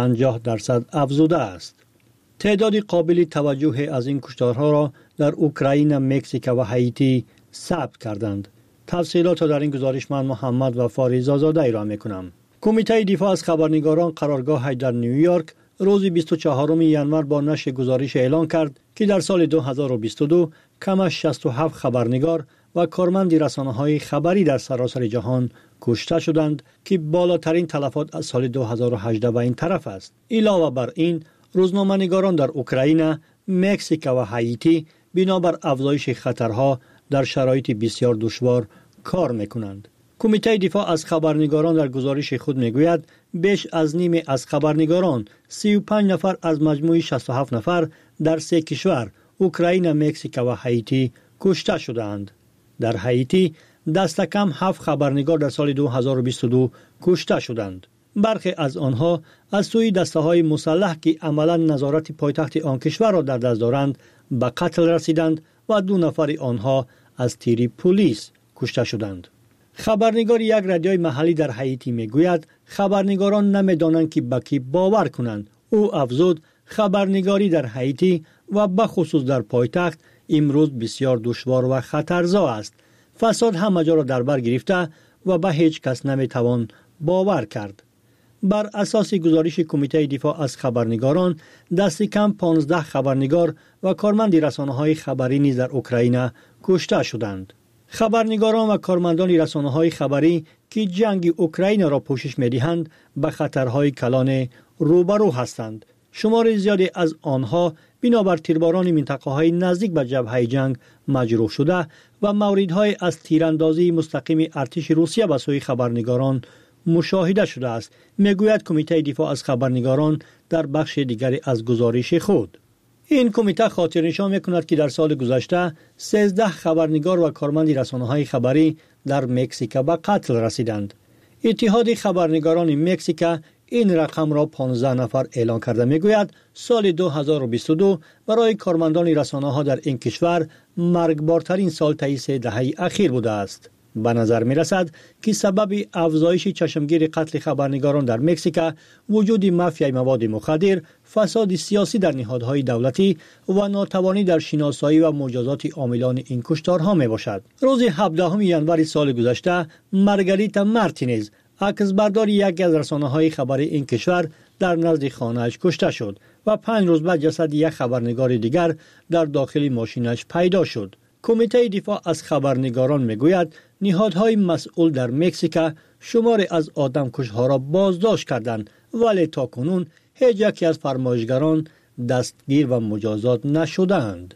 50% افزوده است. تعداد قابل توجه از این کشتارها را در اوکراین، مکزیک و هایتی ثبت کردند. تفصیلات را در این گزارش من محمد و فاریزاده را میکنم. کمیته دفاع از خبرنگاران قرارگاه در نیویورک روز 24 ژانویه با نشر گزارش اعلان کرد که در سال 2022 کم از 67 خبرنگار و کارمند رسانه‌های خبری در سراسر جهان کشته شدند که بالاترین تلفات از سال 2018 به این طرف است. علاوه بر این، روزنامه‌نگاران در اوکراین، مکزیک و هایتی بنابر افزایش خطرها در شرایط بسیار دشوار کار می‌کنند. کمیته دفاع از خبرنگاران در گزارش خود میگوید بیش از نیمه از خبرنگاران 35 نفر از مجموع 67 نفر در 3 کشور اوکراین، مکزیک و هایتی کشته شدند. در هایتی دست کم 7 خبرنگار در سال 2022 کشته شدند. برخی از آنها از سوی دسته‌های مسلح که عملاً نظارت پایتخت آن کشور را در دست دارند به قتل رسیدند و 2 نفر آنها از تیر پلیس کشته شدند. خبرنگار یک رادیوی محلی در هایتی میگوید خبرنگاران نمیدانند که به کی باور کنند. او افزود خبرنگاری در هایتی و به خصوص در پایتخت امروز بسیار دشوار و خطرزا است. فساد همه جا را در بر گرفته و به هیچ کس نمیتوان باور کرد. بر اساس گزارش کمیته دفاع از خبرنگاران دست کم 15 خبرنگار و کارمند رسانه‌های خبری نیز در اوکراین کشته شدند. خبرنگاران و کارمندان رسانه‌های خبری که جنگ اوکراین را پوشش می‌دهند به خطرهای کلان روبرو هستند. شمار زیادی از آنها بنابر تیرباران منطقه‌های نزدیک به جبهه جنگ مجروح شده و موردهای از تیراندازی مستقیم ارتش روسیه به سوی خبرنگاران مشاهده شده است، میگوید کمیته دفاع از خبرنگاران در بخش دیگری از گزارش خود. این کمیته خاطر نشان میکند که در سال گذشته 13 خبرنگار و کارمند رسانه‌های خبری در مکزیک به قتل رسیدند. اتحاد خبرنگاران مکزیک این رقم را 15 نفر اعلان کرده. میگوید سال 2022 برای کارمندان رسانه‌ها در این کشور مرگبارترین سال طی 3 دهه اخیر بوده است. به نظر می رسد که سبب افزایش چشمگیر قتل خبرنگاران در مکزیک وجود مافیای مواد مخدر، فساد سیاسی در نهادهای دولتی و ناتوانی در شناسایی و مجازات عاملان این کشتارها می باشد. روز 17 ژانویه سال گذشته مارگاریتا مارتینز، عکسبردار یکی از رسانه‌های خبری این کشور، در نزد خانه‌اش کشته شد و 5 روز بعد جسد یک خبرنگار دیگر در داخل ماشینش پیدا شد. کمیته دفاع از خبرنگاران میگوید نهادهای مسئول در مکزیک شمار از آدمکش‌ها را بازداشت کردند، ولی تاکنون هیچ یکی از فرمایشگران دستگیر و مجازات نشدند.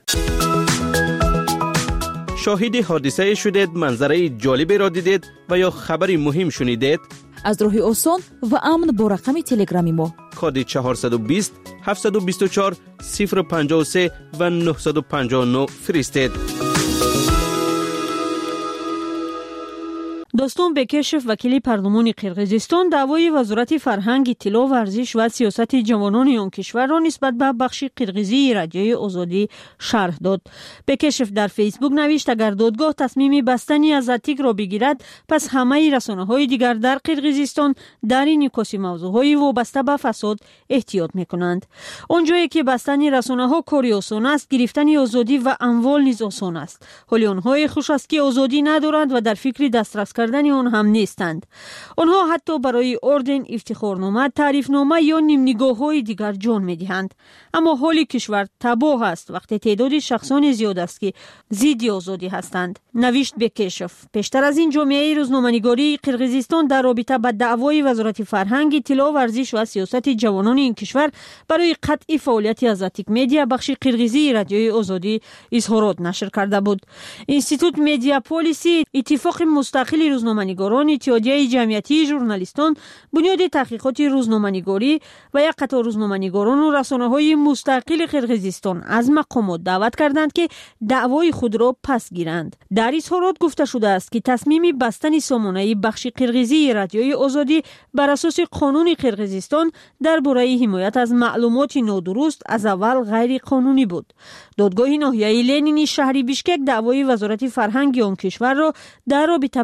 شاهد حادثه شدید، منظره جالبی را دیدید و یا خبری مهم شنیدید؟ از راهی آسان و امن با رقم تلگرامی ما کد 420 724 053 و 959 فرستید. достон бекешев вакили парлумони қирғизистон даъвои вазорати фарҳанги иттилоъ варзиш ва сиёсати ҷавонони он кишварро нисбат ба бахши қирғизии радиои озодӣ шарҳ дод. бекешев дар фейсбук навишт агар додгоҳ тасмими бастани азатикро бигирад, пас ҳамаи расонаҳои дигар дар қирғизистон дар инъикоси мавзӯъҳои вобаста ба фасод эҳтиёт мекунанд. он ҷое ки бастани расонаҳо кори осон аст, гирифтани озодӣ ва амвол низ осон аст. ҳоли онҳое хуш аст ки озодӣ надоранд ва дар фикри дастрас кардани он ҳам нестанд. онҳо ҳатто барои орден, ифтихорнома, таърифнома ё нимнигоҳҳои дигар ҷон медиҳанд. аммо ҳоли кишвар табоҳ аст вақте теъдоди шахсони зиёд аст ки зидди озодӣ ҳастанд, навишт бекешев. пештар аз ин ҷомеаи рӯзноманигории қирғизистон дар робита ба даъвои вазорати фарҳанги иттилоъ варзиш ва сиёсати ҷавонони ин кишвар барои қатъи фаъолияти азатик медиа бахши қирғизии радиои озодӣ изҳорот нашр карда буд. институт медиа полиси, иттифоқи мустақили рӯзноманигорон, иттиҳодияи ҷамъиятии журналистон, бунёди таҳқиқоти рӯзноманигорӣ ва як қатор рӯзноманигорону расонаҳои мустақили қирғизистон аз мақомот даъват карданд ки даъвои худро пас гиранд. дар изҳорот гуфта шудааст ки тасмими бастани сомонаи бахши қирғизии радиои озодӣ бар асоси қонуни қирғизистон дар бораи ҳимоят аз маълумоти нодуруст аз аввал ғайриқонунӣ буд. додгоҳи ноҳияи ленини шаҳри бишкек даъвои вазорати фарҳанги он кишварро дар робита ба қатъи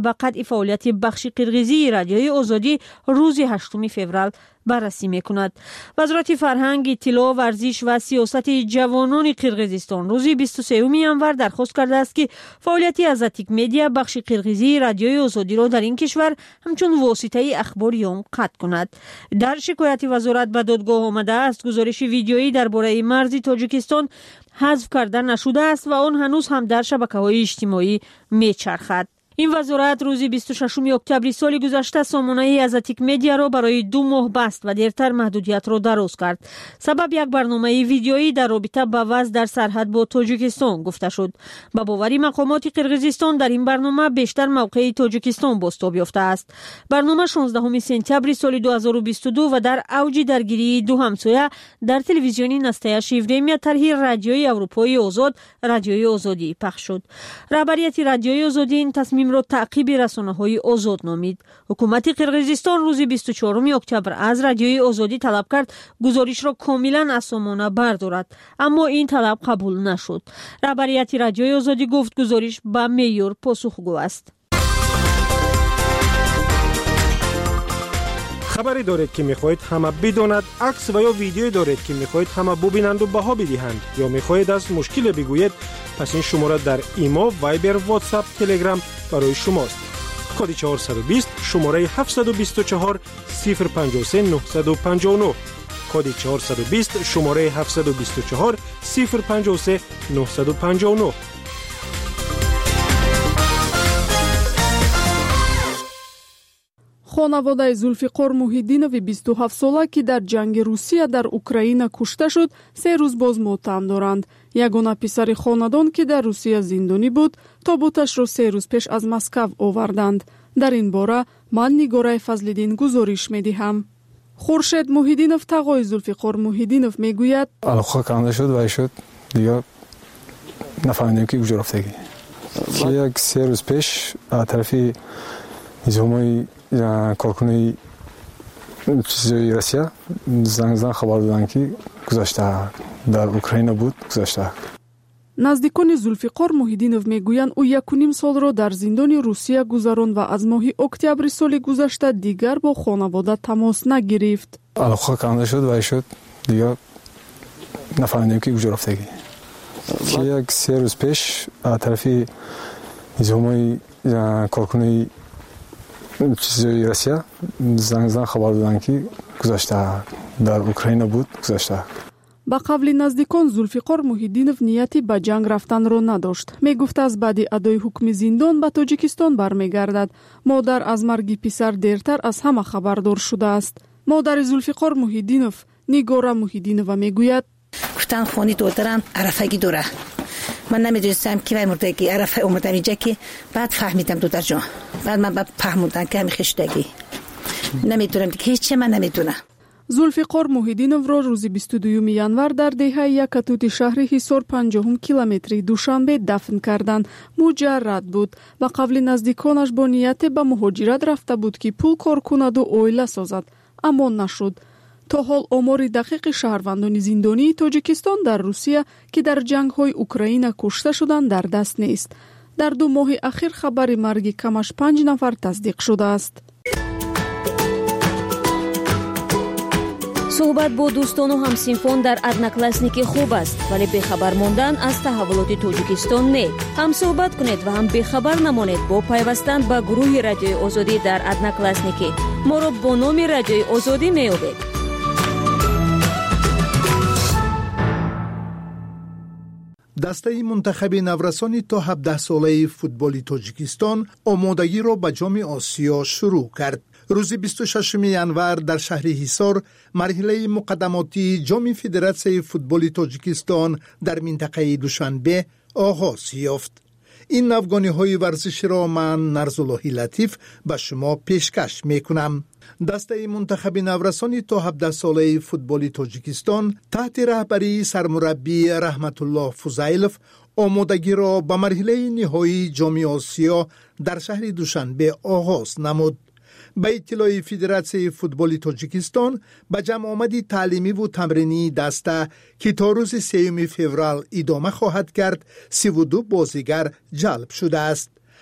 وضع فعالیت بخش قرقیزی رادیوی آزادی روز 8 فوریه بررسی میکند. وزارت فرهنگ، اطلاع، ورزش و سیاست جوانان قرقیزستان روز 23 ژانویه درخواست کرده است که فعالیت ازاتیک مدیا بخش قرقیزی رادیوی آزادی را در این کشور همچون واسطه اخباریان قطع کند. در شکایت وزارت به دادگاه آمده است گزارش ویدیویی درباره مرز تاجیکستان حذف کرده نشده است و آن هنوز هم در شبکه‌های اجتماعی میچرخد. این وزارت روز 26 اکتبر سال گذشته سامانه ازاتیک مدیا را برای 2 ماه بست و دیرتر محدودیت را دراز کرد. سبب یک برنامه ویدیویی در رابطه با وضع در سرحد با تاجیکستان گفته شد. با باوری مقامات قرقیزستان در این برنامه بیشتر موقع تاجیکستان بازتاب یافته است. برنامه 16 سپتامبر سال 2022 و در اوج درگیری دو همسایه در تلویزیونی نستایه شیورمی طرح رادیوی اروپایی آزاد رادیوی آزادی پخش شد. رهبریت رادیوی آزادی این تصمیم را تعقیب رسانه‌های آزاد نامید. حکومت قرقیزستان روز 24 اکتبر از رادیوی آزادی طلب کرد گزارش را کاملا از سامانه بردارد، اما این طلب قبول نشد. رهبریت رادیوی آزادی گفت گزارش به معیار پاسخگو است. خبری دارید که میخواهید همه بداند، عکس و یا ویدیویی دارید که میخواهید همه ببینند و بها بدهند یا میخواهید از مشکل بگویید، پس این شماره در ایمو، وایبر، واتساپ، تلگرام برای شماست. کد 420 شماره 724 053 959 کد 420 شماره 724 053 959. خانواده زولفیقار موحیدینوی 27 ساله که در جنگ روسیه در اوکراین کشته شد 3 روز باز ماتم دارند. یگانه پسر خاندان که در روسیه زندانی بود تابوتش را 3 روز پیش از مسکو آوردند. در این باره من نگاره فضل‌الدین گزارش می‌دهم. خورشید موحیدینوف تقای زولفیقار موحیدینوف میگوید علاقه کنده شد و شد دیگه نفهمیدیم که کجا رفته که یک 3 روز پیش از طرف نظامی کارکنه چیزی روسیه زنگ خبر دادن که گذشته در اوکراین بود گذشته. نزدیکان زولفیقار موحیدینوف میگویند او 1.5 سال را در زندان روسیه گذراند و از ماه اکتبر سال گذشته دیگر با خانواده تماس نگرفت. علاقه کنده شد و شد دیگه نفهمیدیم که کجا رفته که یک 3 روز پیش از طرف نظامی کارکنه چیزی روسیه زنگ خبر دادن که گذشته در اوکراین بود گذشته. با قبل نزدیکان زولفیقار موحیدینوف نیتی به جنگ رفتن را نداشت. میگفت از بعد ادای حکم زندان به تاجیکستان برمیگردد. مادر از مرگ پسر دیرتر از همه خبردار شده است. مادر زولفیقار موحیدینوف نیگورا موحیدینووا میگوید گفتن خونی دادرم عرفگی دوره. من نمیدونستم که وای مردگی عرفه اومدم اینجا که بعد فهمیدم دادر جان. بعد من فهمیدم که همین خشتگی. نمیدونم دیگه هیچ من نمیدونم. زولفیقار موحیدینوف را روز 22 ژانویه در دهه یکتوت شهر حصار 50 کیلومتری دوشنبه دفن کردند. مجرد بود و قبل نزدیکانش با نیت به مهاجرت رفته بود که پول کار کند و عائله سازد، اما نشد. تا حال آمار دقیق شهروندان زندانی تاجیکستان در روسیه که در جنگ‌های اوکراین کشته شدند در دست نیست. در 2 ماه اخیر خبر مرگ کمش 5 نفر تصدیق شده است. صحبت با دوستان و همسنفان در ادناکلاسنیک خوب است، ولی بخبر ماندن از تحولات تاجیکستان نه. هم صحبت کنید و هم بخبر نمانید با پیوستن به گروه رادیوی آزادی در ادناکلاسنیک. ما را با نام رادیوی آزادی میابید. دسته منتخب نورسان تا 17 ساله فوتبال تاجیکستان آمادگی را به جام آسیا شروع کرد. روز 26 ژانویه در شهر حصار مرحله مقدماتی جام فدراسیون فوتبال تاجیکستان در منطقه دوشنبه آغاز یافت. این نوگانی‌های ورزشی را من نرزاللهی لطیف به شما پیشکش میکنم. دسته منتخب نورسان تا 17 ساله فوتبال تاجیکستان تحت رهبری سرمربی رحمت الله فضیلوف آمادگی را به مرحله نهایی جام آسیا در شهر دوشنبه آغاز نمود. به اطلاع فدراسیون فوتبال تاجیکستان به جمع آمدی تعلیمی و تمرینی دسته که تا روز 3 فوریه ادامه خواهد کرد 32 بازیگر جلب شده است.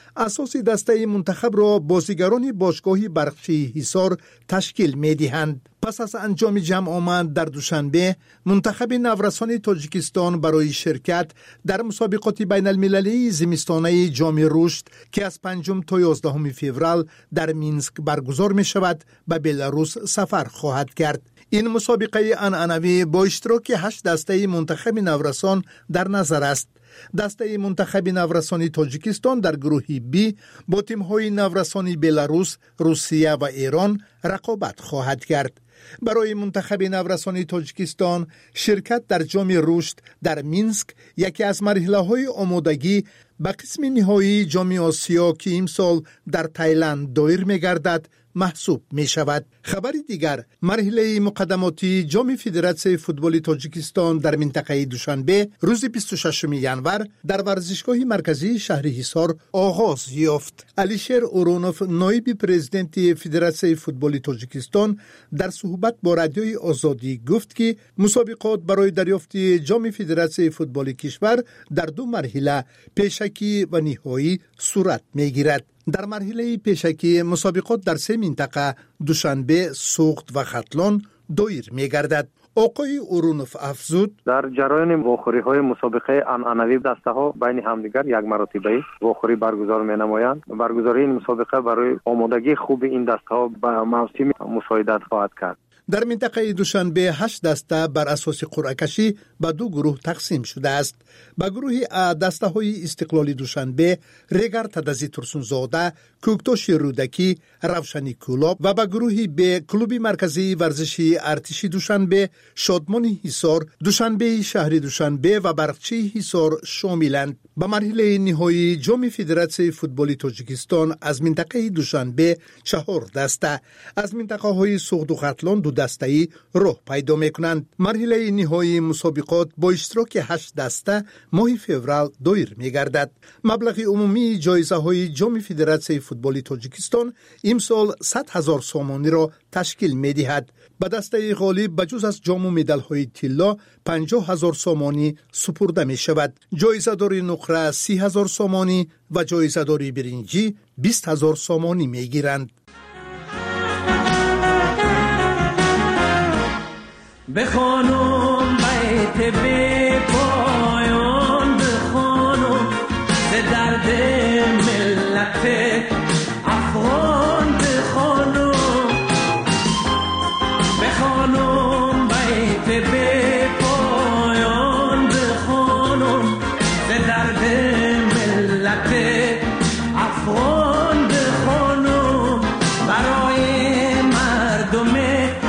اساس دسته منتخب را بازیگران باشگاه برقچی حصار تشکیل می‌دهند. پس از انجام جمع آمد در دوشنبه، منتخب نورسان تاجیکستان برای شرکت در مسابقات بین المللی زمستانه جام رشد که از 5 تا 11 فوریه در مینسک برگزار می شود به بلاروس سفر خواهد کرد. این مسابقه عنعنوی با اشتراک 8 دسته منتخب نورسان در نظر است. دسته منتخب نورسانی تاجیکستان در گروه بی با تیم‌های نورسانی بلاروس، روسیه و ایران رقابت خواهد کرد. برای منتخب نورسانی تاجیکستان شرکت در جام رشد در مینسک یکی از مرحله‌های آمادگی به قسم نهایی جام آسیا که امسال در تایلند دایر می‌گردد محسوب می شود. خبر دیگر، مرحله مقدماتی جام فدراسیون فوتبال تاجیکستان در منطقه دوشنبه روز 26 ژانویه در ورزشگاه مرکزی شهر حصار آغاز یافت. علیشیر اورونوف نایب پرزیدنت فدراسیون فوتبال تاجیکستان در صحبت با رادیوی آزادی گفت که مسابقات برای دریافت جام فدراسیون فوتبال کشور در 2 مرحله پیشکی و نهایی صورت می گیرد. در مرحله پیشکی مسابقات در 3 منطقه دوشنبه، سوخت و ختلان دایر می گردد. آقای اورونوف افزود در جریان واخوری‌های مسابقه عنعنوی دسته‌ها بین همدیگر یک مرتبه واخوری برگزار می‌نمایند. برگزاری این مسابقه برای آمادگی خوب این دسته‌ها به موسم مساعدت خواهد کرد. در منطقه دوشنبه 8 دسته بر اساس قرعه کشی به 2 گروه تقسیم شده است. به گروه ا دسته های استقلال دوشنبه، ریگر تدزی ترسونزاده، کوکتوش رودکی، روشنی کولاب و به گروه ب کلوب مرکزی ورزشی ارتشی دوشنبه، شادمان حصار، دوشنبه شهری دوشنبه و برقچی حصار شاملند. به مرحله نهایی جام فدراسیون فوتبال تاجیکستان از منطقه دوشنبه 4 دسته، از منطقه های سوخت و ختلان 2 دسته‌ای راه پیدا می‌کنند. مرحله نهایی مسابقات با اشتراک 8 دسته ماه فوریه دایر می‌گردد. مبلغ عمومی جایزه‌های جام فدراسیون فوتبال تاجیکستان امسال 100,000 سومانی را تشکیل می‌دهد. به دسته غالب بجز از جام و مدال‌های طلا 50,000 سومانی سپرده می‌شود. جایزه‌دار نقره 30,000 سومانی و جایزه‌دار برنجی 20,000 سومانی می‌گیرند. بخوانم بیت به پایان، بخوانم ز درد ملت افغان، بخوانم بیت به پایان، بخوانم ز درد ملت افغان، بخوانم برای مردم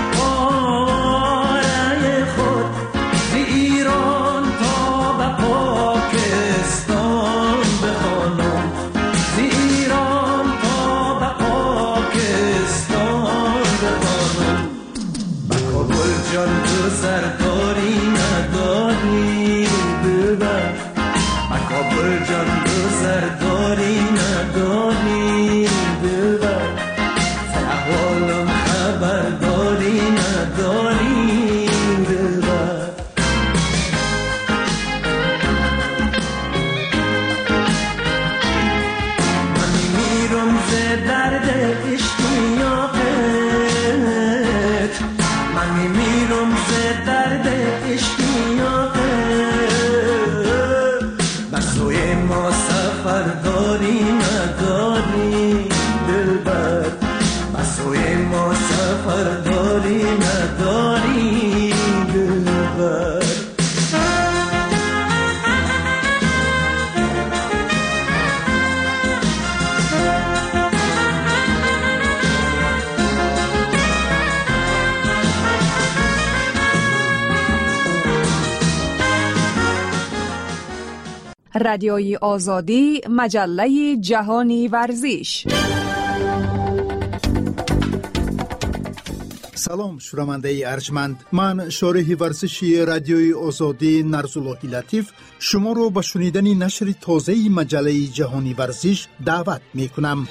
رادیوی آزادی، مجله جهانی ورزش. سلام شنونده ارجمند، من شارح ورزشی رادیوی آزادی نرزاللهی لطیف شما رو به شنیدن نشر تازه مجله جهانی ورزش دعوت می کنم.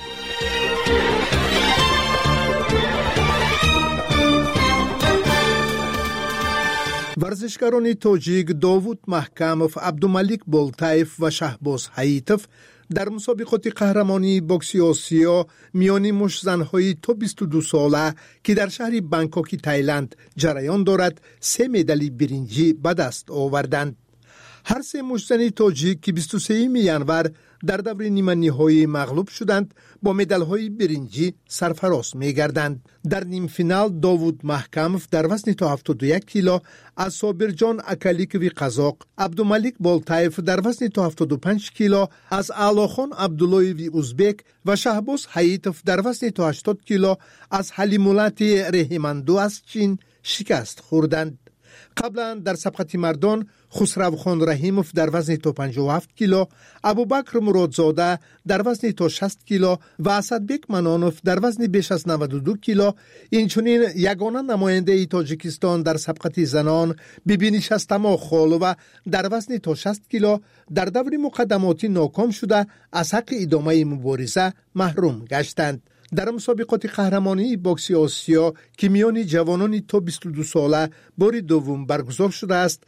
ورزشکاران تاجیک داوود محکموف، عبدالملک بولتایف و شهباز حییتوف در مسابقات قهرمانی بوکسی آسیا میان مشت‌زن‌های تا 22 ساله که در شهر بانکوک تایلند جریان دارد 3 مدال برنجی به دست آوردند. هر سه مشت‌زن تاجیک که 23 ینور در دور نیمه نهایی مغلوب شدند با مدال‌های برنجی سرفراز می‌گردند. در نیم فینال داوود محکمов در وزن تا 71 کیلو از صابرجان اکالیکوی قزاق، عبدالملک بالتایف در وزن تا 75 کیلو از اعلاخان عبداللهوی ازبک و شهباز حییتوف در وزن تا 80 کیلو از حلیمولات رحیمندو از چین شکست خوردند. قبلا در سبقت مردان خسروخان رحیموف در وزن تا 57 کیلو، ابوبکر مرادزاده در وزن تا 60 کیلو و اسدبک منانوف در وزن بیش از 92 کیلو، اینچنین یگانه نماینده تاجیکستان در سبقت زنان بیبی نشستما خالوه در وزن تا 60 کیلو در دور مقدماتی ناکام شده از حق ادامه مبارزه محروم گشتند. در مسابقات قهرمانی بوکسی آسیا که میان جوانان تا 22 ساله بار دوم برگزار شده است،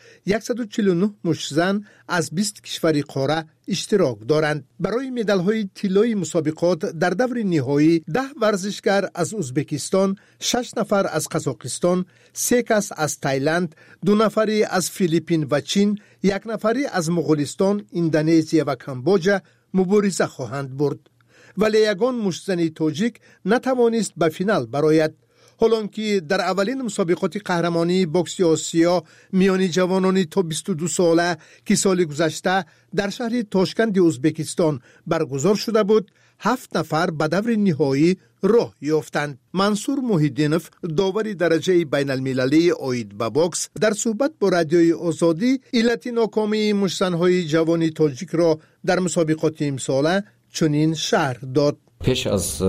149 مشت‌زن از 20 کشور قاره اشتراک دارند. برای مدال‌های طلایی مسابقات در دور نهایی 10 ورزشکار از ازبکستان، 6 نفر از قزاقستان، 3 کس از تایلند، 2 نفری از فیلیپین و چین، 1 نفری از مغولستان، اندونزیا و کامبوجا مبارزه خواهند برد. ولی یگان مشت‌زن تاجیک نتوانست به فینال برآید. حالانکه در اولین مسابقات قهرمانی بوکسی آسیا میان جوانان تا 22 ساله که سال گذشته در شهر تاشکند ازبکستان برگزار شده بود، 7 نفر به دور نهایی راه یافتند. منصور محیدینوف داور درجه بین المللی عاید به بوکس در صحبت با رادیوی آزادی علت ناکامی مشت‌زن‌های جوان تاجیک را در مسابقات امساله چنین شرح داد. پیش از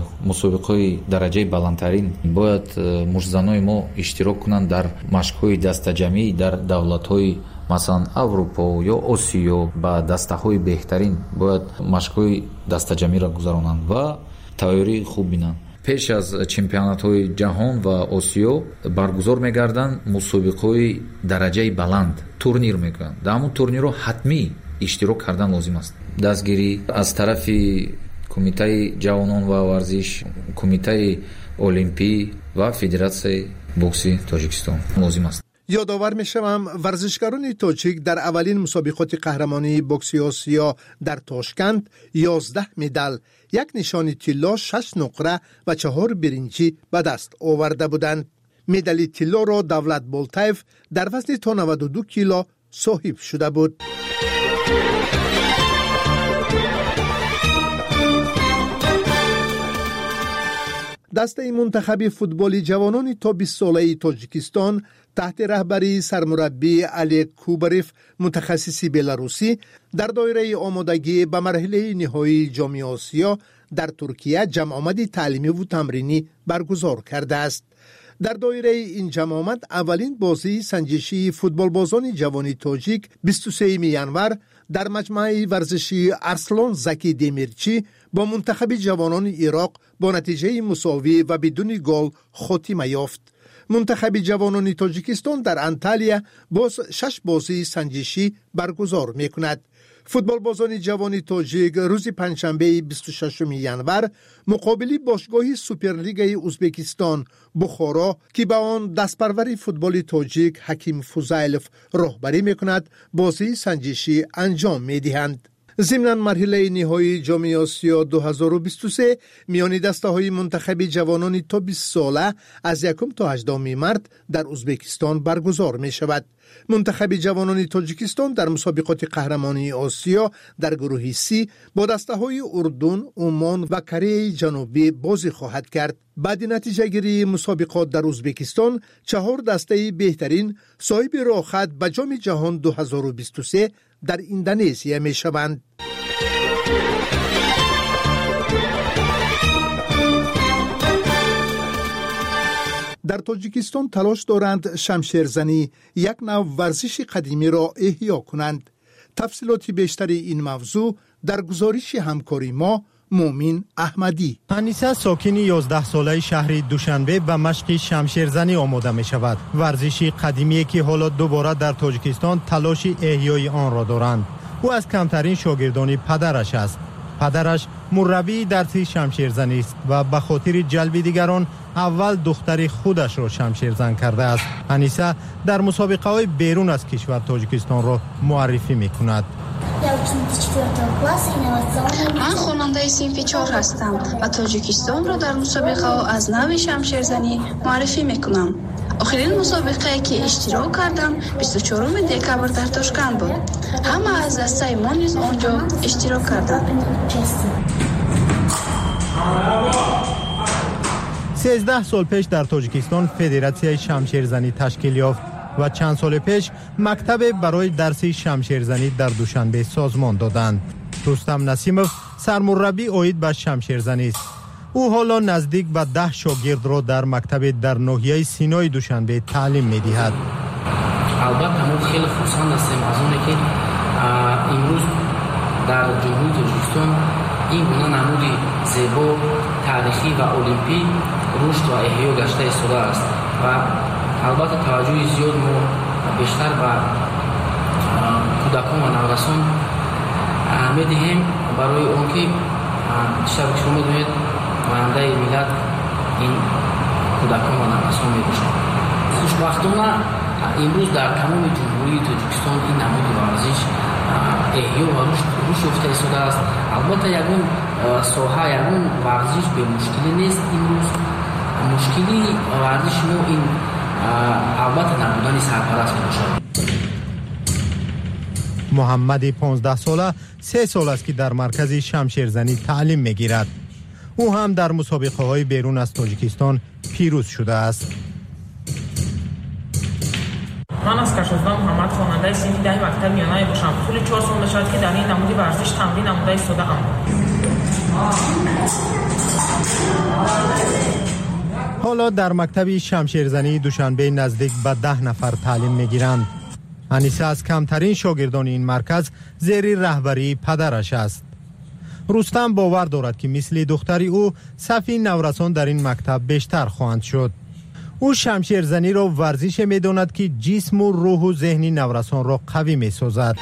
مسابقه درجه بالاترین باید مشت‌زنان ما اشتراک کنند در مشق‌های دسته‌جمعی در دولت‌های مثلا اروپا یا آسیا با دسته‌های بهترین باید مشق‌های دسته‌جمعی را گذرانند و تیاری خوب بینند. پیش از چمپیونات‌های جهان و آسیا برگزار می‌گردند مسابقه‌های درجه بلند تورنیر می‌کنند. در همون تورنیر رو حتمی اشتراک کردن لازم است. دستگیری از طرف کمیته جوانان و ورزش، کمیته المپی و فدراسیون بوکسی تاجیکستان لازم است. یادآور می‌شوم ورزشکاران تاجیک در اولین مسابقات قهرمانی بوکسی آسیا در تاشکند 11 مدال، 1 نشان طلا، 6 نقره و 4 برنجی به دست آورده بودند. مدال طلا را دولت بالتایف در وزن تا 92 کیلو صاحب شده بود. دسته منتخب فوتبال جوانان تا 20 ساله تاجیکستان تحت رهبری سرمربی علی کوبریف متخصص بلاروسی در دایره آمادگی به مرحله نهایی جام آسیا در ترکیه جمع آمد تعلیمی و تمرینی برگزار کرده است. در دایره این جمع آمد اولین بازی سنجشی فوتبال بازان جوان تاجیک 23 ینور در مجمع ورزشی ارسلان زکی دمیرچی با منتخب جوانان عراق با نتیجه مساوی و بدون گل خاتمه یافت. منتخب جوانان تاجیکستان در انتالیا باز 6 بازی سنجشی برگزار می‌کند. فوتبال بازان جوان تاجیک روز پنجشنبه 26 ینور مقابل باشگاه سوپرلیگ ازبکستان بخارا که به آن دستپرور فوتبال تاجیک حکیم فوزایلوف راهبری می‌کند بازی سنجشی انجام می‌دهند. ضمن مرحله نهایی جام آسیا 2023 میان دسته‌های منتخب جوانان تا 20 ساله از 1 تا 18 مارس در ازبکستان برگزار می‌شود. منتخب جوانان تاجیکستان در مسابقات قهرمانی آسیا در گروه سی با دسته‌های اردن، عمان و کره جنوبی بازی خواهد کرد. بعد نتیجه گیری مسابقات در ازبکستان 4 دسته بهترین صاحب راه‌خط به جام جهان 2023 در اندونزیا می شوند. در تاجیکستان تلاش دارند شمشیرزنی یک نوع ورزش قدیمی را احیا کنند. تفصیلات بیشتر این موضوع در گزارش همکاری ما مومین احمدی. انیسه ساکن 11 ساله شهر دوشنبه به مشق شمشیرزنی آماده می شود. ورزشی قدیمی که حالا دوباره در تاجیکستان تلاش احیای آن را دارند. او از کمترین شاگردان پدرش است. پدرش مربی درسی شمشیرزنی است و به خاطر جلب دیگران اول دختر خودش را شمشیرزن کرده است. انیسه در مسابقه های بیرون از کشور تاجیکستان را معرفی می کند. من خواننده صنف 4 هستم و تاجیکستان را در مسابقه ها از نوع شمشیرزنی معرفی می کنم. آخرین مسابقه که اشتراک کردم 24 دکبر در تاشکند بود. همه از دسته ما نیز آنجا اشتراک کردند. 13 سال پیش در تاجیکستان فدراسیون شمشیرزنی تشکیل یافت و چند سال پیش مکتب برای درس شمشیرزنی در دوشنبه سازمان دادند. رستم نسیموف سرمربی عاید به شمشیرزنی است. او حالا نزدیک به 10 شاگرد را در مکتب در ناحیه سینای دوشنبه تعلیم می‌دهد. البته ما خیلی خوشحال هستیم از اونی که امروز در جمهوری تاجیکستان این گونه نمودی زیبا تاریخی و المپی رشد و احیا گشته ایستاده است و البته توجه زیاد ما بیشتر به کودکان و نوجوانان می‌دهیم برای اون که شب شما می‌دونید آینده ملت این کودکان و نوجوانان می‌باشند. خوشبختانه امروز در تمام جمهوری تاجیکستان این نمود ورزش احیا و رشد یافته ایستاده است. البته یگان ساحه یگان ورزش به مشکلی نیست. امروز مشکلی ورزش ما این البته نبودن سرپرست باشد. محمد 15 ساله 3 سال است که در مرکز شمشیرزنی تعلیم میگیرد. او هم در مسابقه های بیرون از تاجیکستان پیروز شده است. من از کشازدان محمد خواننده صنف 10 مکتب میانه باشم. طول 4 سال نشد که در این نمود ورزش تمرین نموده ایستاده‌ام. حالا در مکتب شمشیرزنی دوشنبه نزدیک به 10 نفر تعلیم میگیرند. انیسه از کمترین شاگردان این مرکز زیر رهبری پدرش است. رستم باور دارد که مثل دختری او صف نورسان در این مکتب بیشتر خواهند شد. او شمشیرزنی را ورزش می‌داند که جسم و روح و ذهن نورسان را قوی می‌سازد.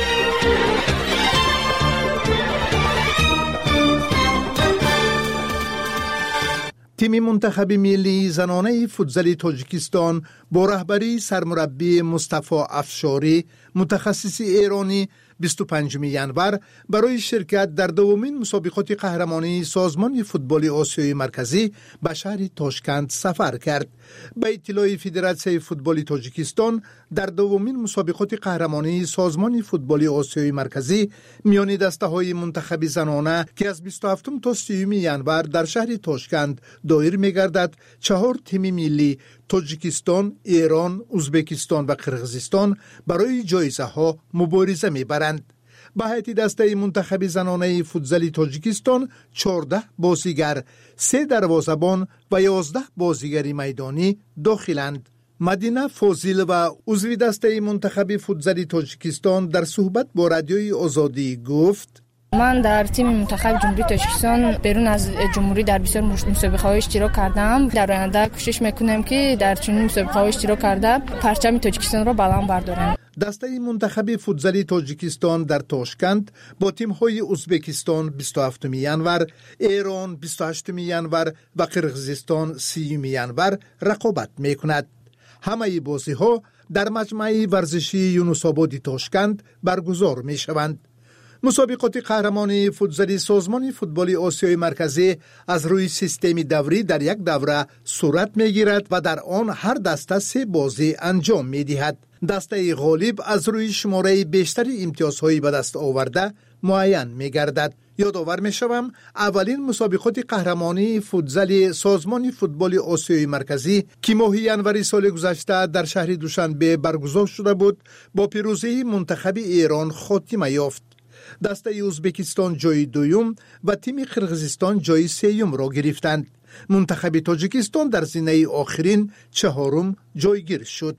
تیم منتخب ملی زنانه فوتزال تاجیکستان با رهبری سرمربی مصطفی افشاری متخصص ایرانی 25 ینور برای شرکت در دومین مسابقات قهرمانی سازمان فوتبال آسیای مرکزی به شهر تاشکند سفر کرد. به اطلاع فدراسیون فوتبال تاجیکستان در دومین مسابقات قهرمانی سازمان فوتبال آسیای مرکزی میان دسته‌های منتخب زنانه که از 27 تا 30 ینور در شهر تاشکند دایر می‌گردد 4 تیم ملی تاجیکستان، ایران، ازبکستان و قرغیزستان برای جایزه‌ها مبارزه می‌برند. به هیئت دسته منتخب زنانه فوتزال تاجیکستان 14 بازیگر، 3 دروازه‌بان و 11 بازیگر میدانی داخلند. مدینه فاضل و عضو دسته منتخب فوتزال تاجیکستان در صحبت با رادیوی آزادی گفت: من در تیم منتخب جمهوری تاجیکستان بیرون از جمهوری در بسیار مسابقه‌های اشتراک کردم. در آینده کوشش میکنم که در چنین مسابقه‌های اشتراک کرده پرچم تاجیکستان را بلند بردارم. دسته منتخب فوتزال تاجیکستان در تاشکند با تیم‌های ازبکستان 27 ینور، ایران 28 ینور و قرغیزستان 30 ینور رقابت میکند. همه بازی‌ها در مجمع ورزشی یونس‌آباد تاشکند برگزار میشوند. مسابقات قهرمانی فوتزال سازمان فوتبال آسیای مرکزی از روی سیستم دوری در یک دوره صورت میگیرد و در آن هر دسته 3 بازی انجام میدهد. دسته غالب از روی شماره بیشتر امتیازهایی به دست آورده معین میگردد. یادآور میشوم اولین مسابقات قهرمانی فوتزال سازمان فوتبال آسیای مرکزی که ماه ینور سال گذشته در شهر دوشنبه برگزار شده بود با پیروزی منتخب ایران خاتمه یافت. دسته ازبکستان جای دوم و تیم قرغیزستان جای سوم را گرفتند. منتخب تاجیکستان در زینه آخرین 4م جایگیر شد.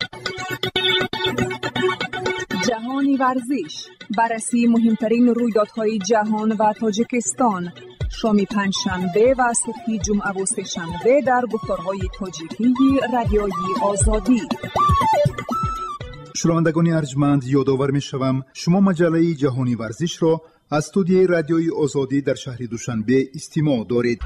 جهانی ورزش، بررسی مهمترین رویدادهای جهان و تاجیکستان، شام پنجشنبه و صبح جمعه و سه‌شنبه در گفتارهای تاجیکی رادیوی آزادی. شنوندگان ارجمند، یادآور می‌شوم شما مجله جهانی ورزش را از استودیوی رادیوی آزادی در شهر دوشنبه استماع دارید.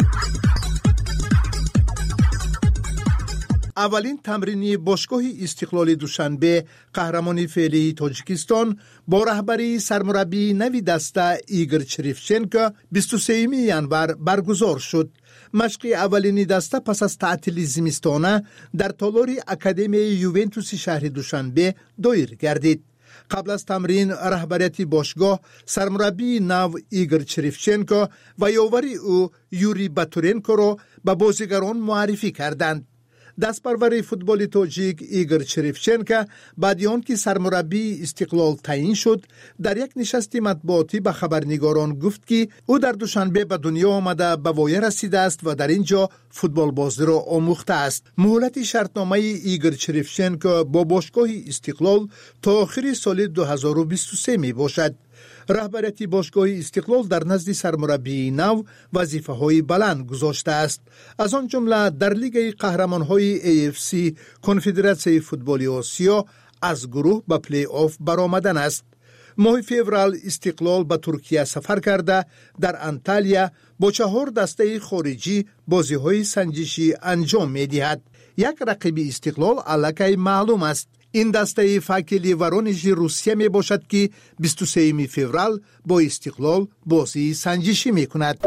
اولین تمرینی باشگاه استقلال دوشنبه قهرمان فعلی تاجیکستان با رهبری سرمربی نوی دسته ایگور چریفچنکو 23 ینور برگزار شد. مشق اولین دسته پس از تعطیل زمستانه در تالار اکادمی یوونتوس شهر دوشنبه دایر گردید. قبل از تمرین رهبریت باشگاه سرمربی نو ایگور چریفچنکو و یاوری او یوری باتورنکو را به بازیگران معرفی کردند. دستپرور فوتبال تاجیک ایگور چریفچنکو بعد از آنکه سرمربی استقلال تعیین شد در یک نشست مطبوعاتی به خبرنگاران گفت که او در دوشنبه به دنیا آمده به وایه رسیده است و در اینجا فوتبال بازی را آموخته است. مهلت شرطنامه ایگور چریفچنکو با باشگاه استقلال تا آخر سال 2023 می باشد. رهبریت باشگاه استقلال در نزد سرمربی نو وظیفه‌های بلند گذاشته است، از آن جمله در لیگ قهرمان‌های AFC کنفدراسیون فوتبال آسیا از گروه به پلی آف برآمدن است. ماه فوریه استقلال به ترکیه سفر کرده در انتالیا با 4 دسته خارجی بازی‌های سنجشی انجام می‌دهد. یک رقیب استقلال الکی معلوم است. این دسته فاکلی ورونژ روسیه می باشد که 23 فوریه با استقلال بازی سنجشی می کند.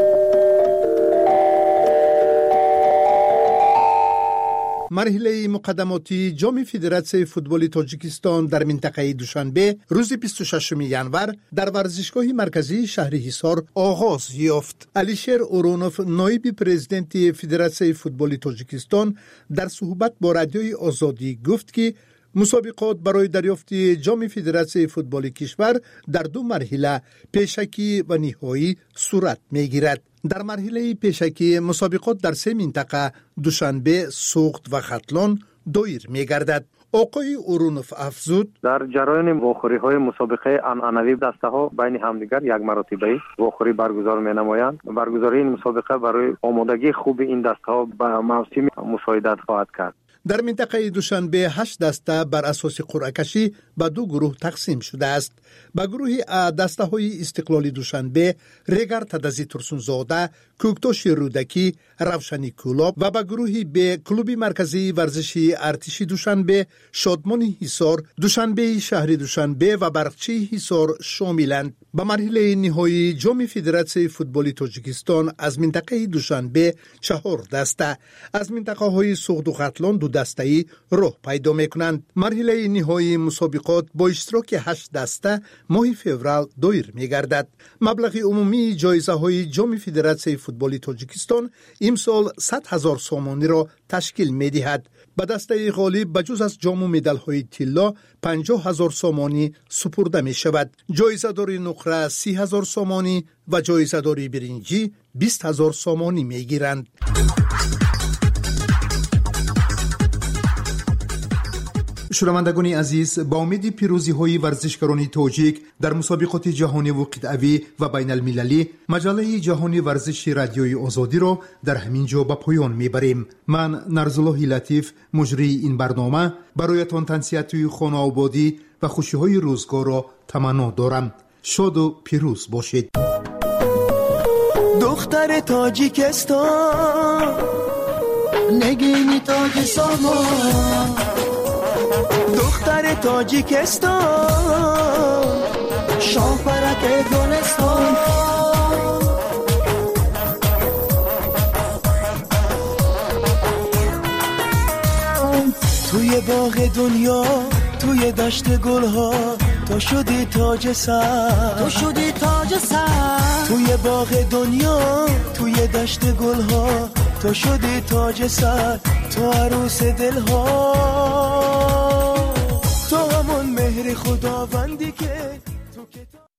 مرحله مقدماتی جام فدراسیون فوتبال تاجیکستان در منطقه دوشنبه روز 26 ینور در ورزشگاه مرکزی شهر حصار آغاز یافت. علیشیر اورونوف نایب پرزیدنت فدراسیون فوتبال تاجیکستان در صحبت با رادیوی آزادی گفت که مسابقات برای دریافت جام فدراسیون فوتبال کشور در 2 مرحله پیشکی و نهایی صورت می‌گیرد. در مرحله پیشکی مسابقات در 3 منطقه دوشنبه، سوخت و ختلان دایر می‌گردد. آقای اورونوف افزود در جریان واخوری‌های مسابقه عنعنوی دسته‌ها بین همدیگر یک مرتبه واخوری برگزار می‌نمایند. برگزاری این مسابقه برای آمادگی خوب این دسته‌ها به موسم مساعدت خواهد کرد. در منطقه دوشنبه 8 دسته بر اساس قرعه کشی به 2 گروه تقسیم شده است. به گروه A دسته های استقلال دوشنبه، ریگر تدزی ترسونزاده، کوکتوش رودکی، روشنی کولاب و به گروه B کلوب مرکزی ورزشی ارتشی دوشنبه، شادمان حصار، دوشنبه شهر دوشنبه و برقچی حصار شاملند. به مرحله نهایی جام فدراسیون فوتبال تاجیکستان از منطقه دوشنبه 4 دسته، از منطقه های سوخت و ختلان 2 دسته‌ای راه پیدا می‌کنند. مرحله نهایی مسابقات با اشتراک 8 دسته ماه فوریه دایر می‌گردد. مبلغ عمومی جایزه‌های جام فدراسیون فوتبال تاجیکستان امسال 100,000 سومانی را تشکیل می‌دهد. به دسته غالب بجز از جام و مدال‌های طلا 50,000 سومانی سپرده می‌شود. جایزه‌دار نقره 30,000 سومانی و جایزه‌دار برنجی 20,000 سومانی می‌گیرند. شنوندگان عزیز، با امید پیروزی های ورزشکاران تاجیک در مسابقات جهانی و قطعی و بین المللی، مجله جهانی ورزش رادیوی آزادی را در همین جا به پایان میبریم. من نرزالله لطیف مجری این برنامه برایتان تنسیت خانه آبادی و خوشی های روزگار را تمنا دارم. شاد و پیروز باشید. دختر تاجیکستان نگینی تاج سامان، دختر تاجیکستان شاهپرک گلستان، توی باغ دنیا توی دشت گلها تو شدی تاج سر، تو شدی تاج سر، توی باغ دنیا توی دشت گلها تو شدی تاج سر، تو عروس دلها، تو همون مهر خداوندی که